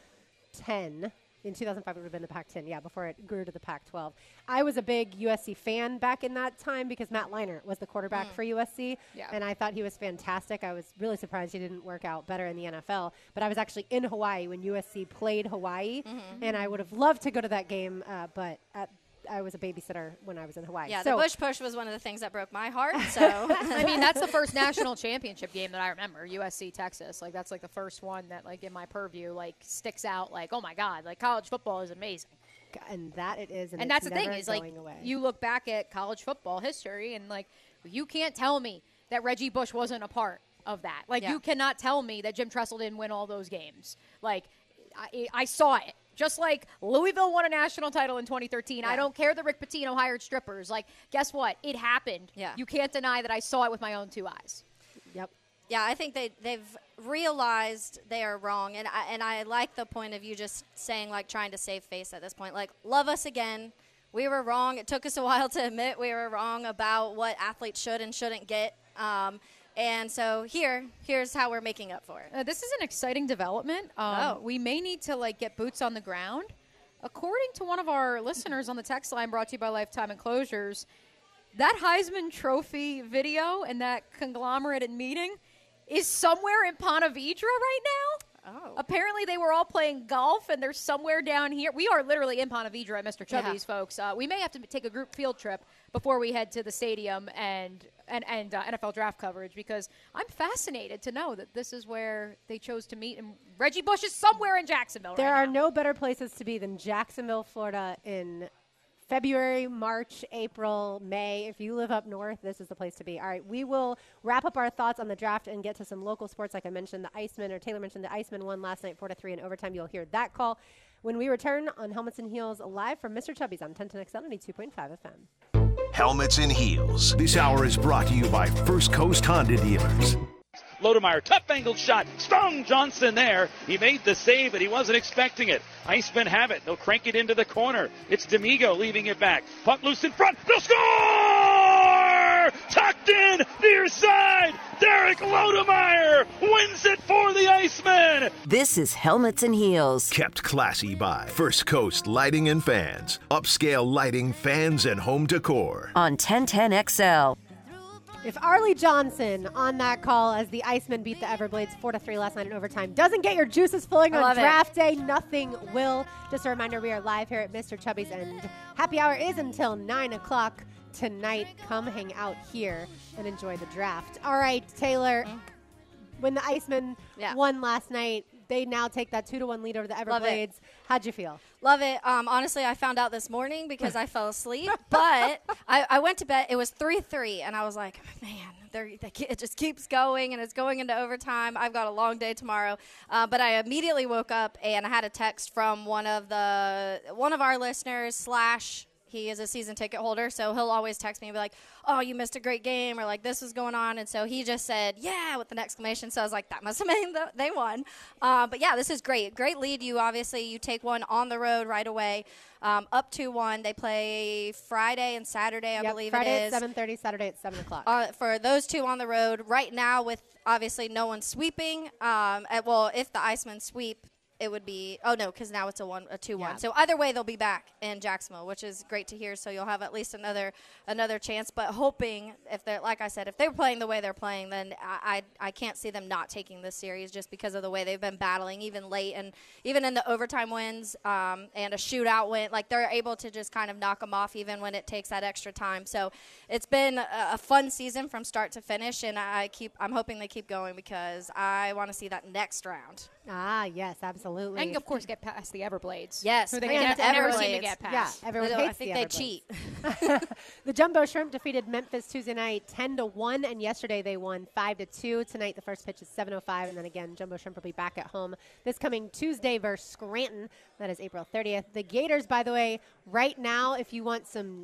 Pac-10. In 2005, it would have been the Pac-10, before it grew to the Pac-12. I was a big USC fan back in that time because Matt Leinart was the quarterback for USC, and I thought he was fantastic. I was really surprised he didn't work out better in the NFL, but I was actually in Hawaii when USC played Hawaii, and I would have loved to go to that game, but I was a babysitter when I was in Hawaii. Yeah, so the Bush push was one of the things that broke my heart. So I mean, that's the first national championship game that I remember, USC Texas. Like, that's like the first one that, like, in my purview, like, sticks out. Like, oh my God, like, college football is amazing. And that it is, and that's it's the thing never is, like, going away. you look back at college football history, and like, you can't tell me that Reggie Bush wasn't a part of that. Like, you cannot tell me that Jim Tressel didn't win all those games. Like, I saw it. Just like Louisville won a national title in 2013. I don't care that Rick Pitino hired strippers. Like, guess what? It happened. Yeah. You can't deny that I saw it with my own two eyes. Yep. Yeah, I think they've realized they are wrong. And I like the point of you just saying, like, trying to save face at this point. Like, love us again. We were wrong. It took us a while to admit we were wrong about what athletes should and shouldn't get. And so here's how we're making up for it. This is an exciting development. We may need to, like, get boots on the ground. According to one of our listeners on the text line brought to you by Lifetime Enclosures, that Heisman Trophy video and that conglomerated meeting is somewhere in Ponte Vedra right now. Oh. Apparently they were all playing golf, and they're somewhere down here. We are literally in Ponte Vedra at Mr. Chubby's, folks. We may have to take a group field trip before we head to the stadium and NFL draft coverage, because I'm fascinated to know that this is where they chose to meet. And Reggie Bush is somewhere in Jacksonville There right are now. no better places to be than Jacksonville, Florida in February, March, April, May. If you live up north, this is the place to be. All right, we will wrap up our thoughts on the draft and get to some local sports. Like I mentioned, the Icemen, or Taylor mentioned, the Icemen won last night 4-3 in overtime. You'll hear that call when we return on Helmets and Heels live from Mr. Chubby's on 1010XL 92.5 FM. Helmets and Heels. This hour is brought to you by First Coast Honda Dealers. Lodemeyer, tough angled shot. Strong Johnson there. He made the save, but he wasn't expecting it. Icemen have it. They'll crank it into the corner. It's D'Amigo leaving it back. Puck loose in front. They'll score! Tucked in, near side. Derek Lodemeyer wins it for the Icemen. This is Helmets and Heels. Kept classy by First Coast Lighting and Fans. Upscale lighting, fans, and home decor. On 1010XL. If Arlie Johnson on that call as the Icemen beat the Everblades 4-3 last night in overtime doesn't get your juices flowing on draft day, nothing will. Just a reminder, we are live here at Mr. Chubby's, and happy hour is until 9 o'clock tonight. Come hang out here and enjoy the draft. All right, Taylor, when the Icemen won last night, they now take that 2-1 lead over the Everblades. How'd you feel? Love it. Honestly, I found out this morning because I fell asleep. But I went to bed. It was 3-3, and I was like, man, it just keeps going, and it's going into overtime. I've got a long day tomorrow. But I immediately woke up, and I had a text from one of our listeners / He is a season ticket holder, so he'll always text me and be like, oh, you missed a great game, or like, this is going on. And so he just said, yeah, with an exclamation. So I was like, that must have meant they won. But yeah, this is great. Great lead. You take one on the road right away. Up 2-1. They play Friday and Saturday, I believe Friday it is. Friday at 7:30, Saturday at 7 o'clock. For those two on the road right now, with obviously no one sweeping. If the Icemen sweep, it would be because now it's a 2-1. Yeah. So either way, they'll be back in Jacksonville, which is great to hear. So you'll have at least another chance. But hoping, if they're playing the way they're playing, then I can't see them not taking this series just because of the way they've been battling, even late and even in the overtime wins and a shootout win. Like, they're able to just kind of knock them off even when it takes that extra time. So it's been a fun season from start to finish, and I'm hoping they keep going because I want to see that next round. Ah, yes, absolutely. And, of course, get past the Everblades. Yes. Who they and never seem to get past. Yeah, everyone I hates think the they Everblades. cheat. The Jumbo Shrimp defeated Memphis Tuesday night 10-1, and yesterday they won 5-2. Tonight the first pitch is 7:05, and then again Jumbo Shrimp will be back at home this coming Tuesday versus Scranton. That is April 30th. The Gators, by the way, right now, if you want some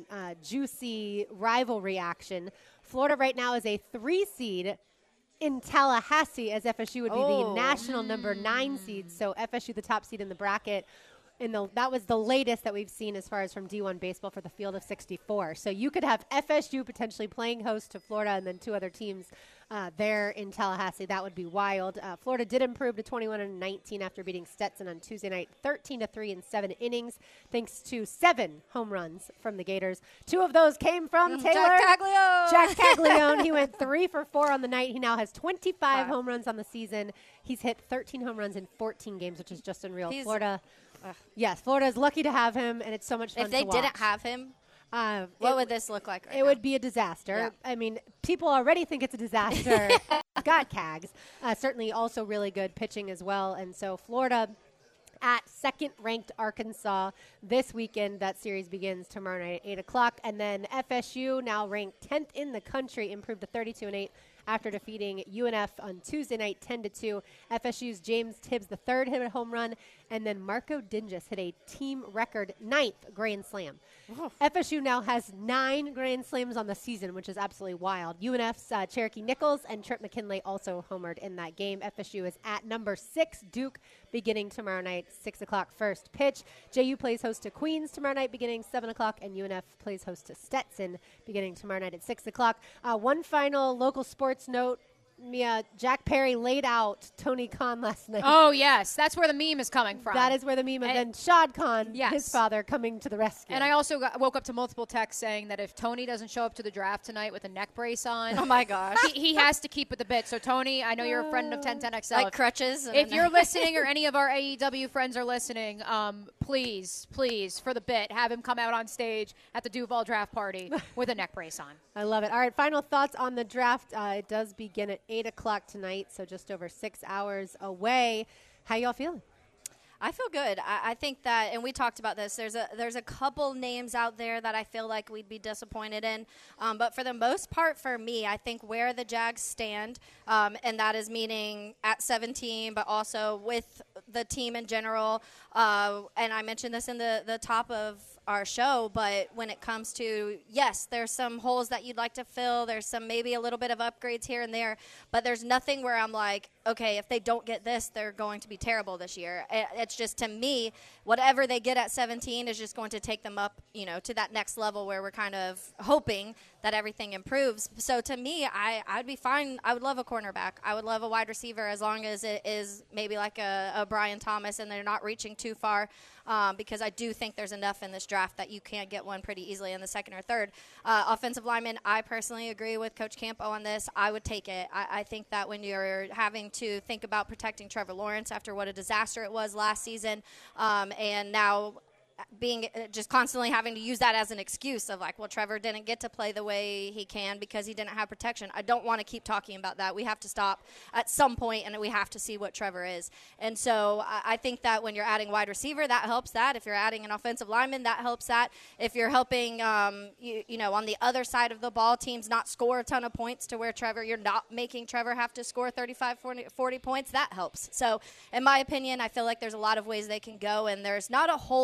juicy rivalry action, Florida right now is a 3 seed in Tallahassee, as FSU would be the national number 9 seed. So FSU, the top seed in the bracket. That was the latest that we've seen as far as from D1 baseball for the field of 64. So you could have FSU potentially playing host to Florida and then 2 other teams there in Tallahassee. That would be wild. Florida did improve to 21-19 after beating Stetson on Tuesday night, 13-3 in 7 innings, thanks to 7 home runs from the Gators. 2 of those came from Taylor. Jack Caglione. He went 3 for 4 on the night. He now has 25 home runs on the season. He's hit 13 home runs in 14 games, which is just unreal. Florida. Yes, Florida is lucky to have him, and it's so much fun to watch. If they didn't have him, what would this look like right now? It would be a disaster. Yeah. I mean, people already think it's a disaster. Got Cags. Certainly also really good pitching as well. And so Florida at second-ranked Arkansas this weekend. That series begins tomorrow night at 8 o'clock. And then FSU, now ranked 10th in the country, improved to 32-8. After defeating UNF on Tuesday night 10-2. FSU's James Tibbs III hit a home run, and then Marco Dingus hit a team record 9th grand slam. Oh. FSU now has 9 grand slams on the season, which is absolutely wild. UNF's Cherokee Nichols and Trip McKinley also homered in that game. FSU is at number 6 Duke beginning tomorrow night, 6 o'clock first pitch. JU plays host to Queens tomorrow night beginning 7 o'clock, and UNF plays host to Stetson beginning tomorrow night at 6 o'clock. One final local sports note. Mia, Jack Perry laid out Tony Khan last night. Oh, yes. That's where the meme is coming from. That is where the meme is. And Shad Khan, yes, his father, coming to the rescue. And I also woke up to multiple texts saying that if Tony doesn't show up to the draft tonight with a neck brace on, oh, my gosh, he has to keep with the bit. So, Tony, I know you're a friend of 1010XL. Like crutches. If you're listening or any of our AEW friends are listening, please, for the bit, have him come out on stage at the Duval draft party with a neck brace on. I love it. All right, final thoughts on the draft. It does begin at 8 o'clock tonight, so just over 6 hours away. How y'all feeling? I feel good. I think that, and we talked about this, there's a couple names out there that I feel like we'd be disappointed in. But for the most part, for me, I think where the Jags stand, and that is meaning at 17, but also with the team in general. And I mentioned this in the top of our show, but when it comes to, yes, there's some holes that you'd like to fill. There's some maybe a little bit of upgrades here and there, but there's nothing where I'm like, okay, if they don't get this, they're going to be terrible this year. It's just, to me, whatever they get at 17 is just going to take them up, to that next level where we're kind of hoping that everything improves. So to me, I'd be fine. I would love a cornerback. I would love a wide receiver as long as it is maybe like a Brian Thomas and they're not reaching too far, because I do think there's enough in this draft that you can get one pretty easily in the second or third. Offensive lineman, I personally agree with Coach Campo on this. I would take it. I think that when you're having to think about protecting Trevor Lawrence after what a disaster it was last season, and now being just constantly having to use that as an excuse of like, well, Trevor didn't get to play the way he can because he didn't have protection. I don't want to keep talking about that. We have to stop at some point, and we have to see what Trevor is. And so I think that when you're adding wide receiver, that helps that. If you're adding an offensive lineman, that helps that. If you're helping, on the other side of the ball, teams not score a ton of points to where you're not making Trevor have to score 35, 40 points, that helps. So in my opinion, I feel like there's a lot of ways they can go, and there's not a whole lot where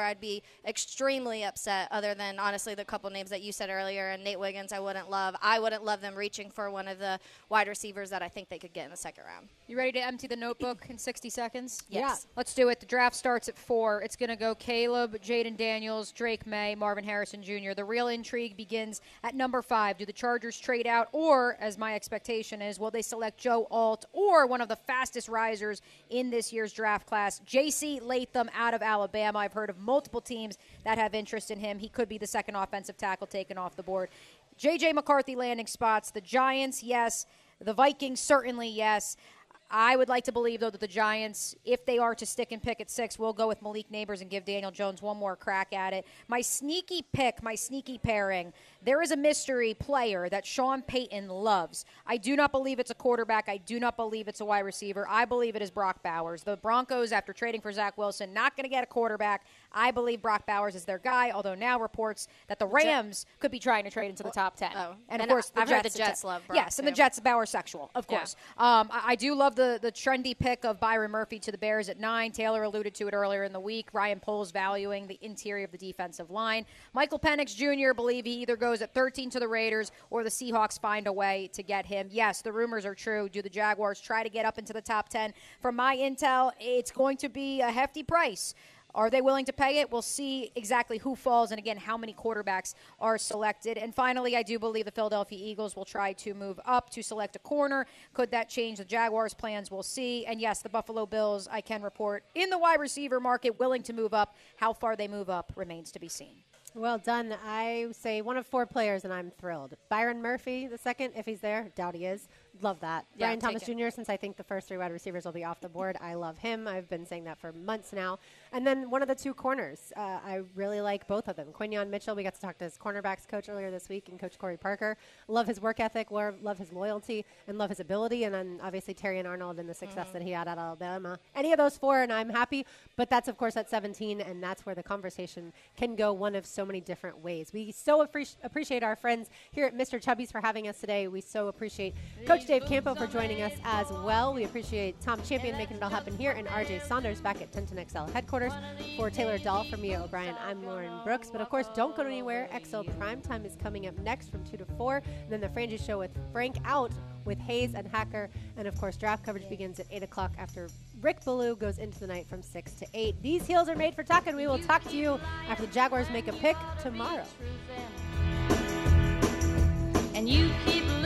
I'd be extremely upset, other than, honestly, the couple names that you said earlier, and Nate Wiggins I wouldn't love them reaching for one of the wide receivers that I think they could get in the second round. You ready to empty the notebook in 60 seconds? Yes. Yeah. Let's do it. The draft starts at 4. It's going to go Caleb, Jaden Daniels, Drake May, Marvin Harrison Jr. The real intrigue begins at number 5. Do the Chargers trade out, or, as my expectation is, will they select Joe Alt or one of the fastest risers in this year's draft class, J.C. Latham out of Alabama? I've heard of multiple teams that have interest in him. He could be the second offensive tackle taken off the board. J.J. McCarthy landing spots. The Giants, yes. The Vikings, certainly yes. I would like to believe, though, that the Giants, if they are to stick and pick at 6, will go with Malik Neighbors and give Daniel Jones one more crack at it. My sneaky pick, my sneaky pairing, there is a mystery player that Sean Payton loves. I do not believe it's a quarterback. I do not believe it's a wide receiver. I believe it is Brock Bowers. The Broncos, after trading for Zach Wilson, not going to get a quarterback. I believe Brock Bowers is their guy, although now reports that the Rams could be trying to trade into the top 10. Oh. And of course, I've heard the Jets love Brock, yes, and the Jets Bauer sexual, of course. I do love the trendy pick of Byron Murphy to the Bears at 9. Taylor alluded to it earlier in the week. Ryan Poles valuing the interior of the defensive line. Michael Penix Jr. believe he either goes at 13 to the Raiders or the Seahawks find a way to get him. Yes, the rumors are true. Do the Jaguars try to get up into the top 10? From my intel, it's going to be a hefty price. Are they willing to pay it? We'll see exactly who falls and, again, how many quarterbacks are selected. And finally, I do believe the Philadelphia Eagles will try to move up to select a corner. Could that change the Jaguars' plans? We'll see. And, yes, the Buffalo Bills, I can report, in the wide receiver market, willing to move up. How far they move up remains to be seen. Well done. I say one of 4 players, and I'm thrilled. Byron Murphy, the second, if he's there. Doubt he is. Love that. Yeah, Brian Thomas Jr., since I think the first 3 wide receivers will be off the board. I love him. I've been saying that for months now. And then one of the 2 corners. I really like both of them. Quinyon Mitchell, we got to talk to his cornerbacks coach earlier this week, and Coach Corey Parker. Love his work ethic, love his loyalty, and love his ability. And then obviously Terrion Arnold and the success that he had at Alabama. Any of those 4, and I'm happy. But that's, of course, at 17, and that's where the conversation can go one of so many different ways. We so appreciate our friends here at Mr. Chubby's for having us today. We so appreciate Coach Dave Campo for joining us as well. We appreciate Tom Champion making it all happen here, and RJ Saunders back at 1010XL headquarters. For Taylor Dahl, for Mia O'Brien, I'm Lauren Brooks. But, of course, don't go anywhere. XL Primetime is coming up next from 2 to 4. And then the Frangie Show with Frank Out with Hayes and Hacker. And, of course, draft coverage begins at 8 o'clock after Rick Ballou goes into the night from 6 to 8. These heels are made for talking. We will talk to you after the Jaguars make a pick tomorrow. And you keep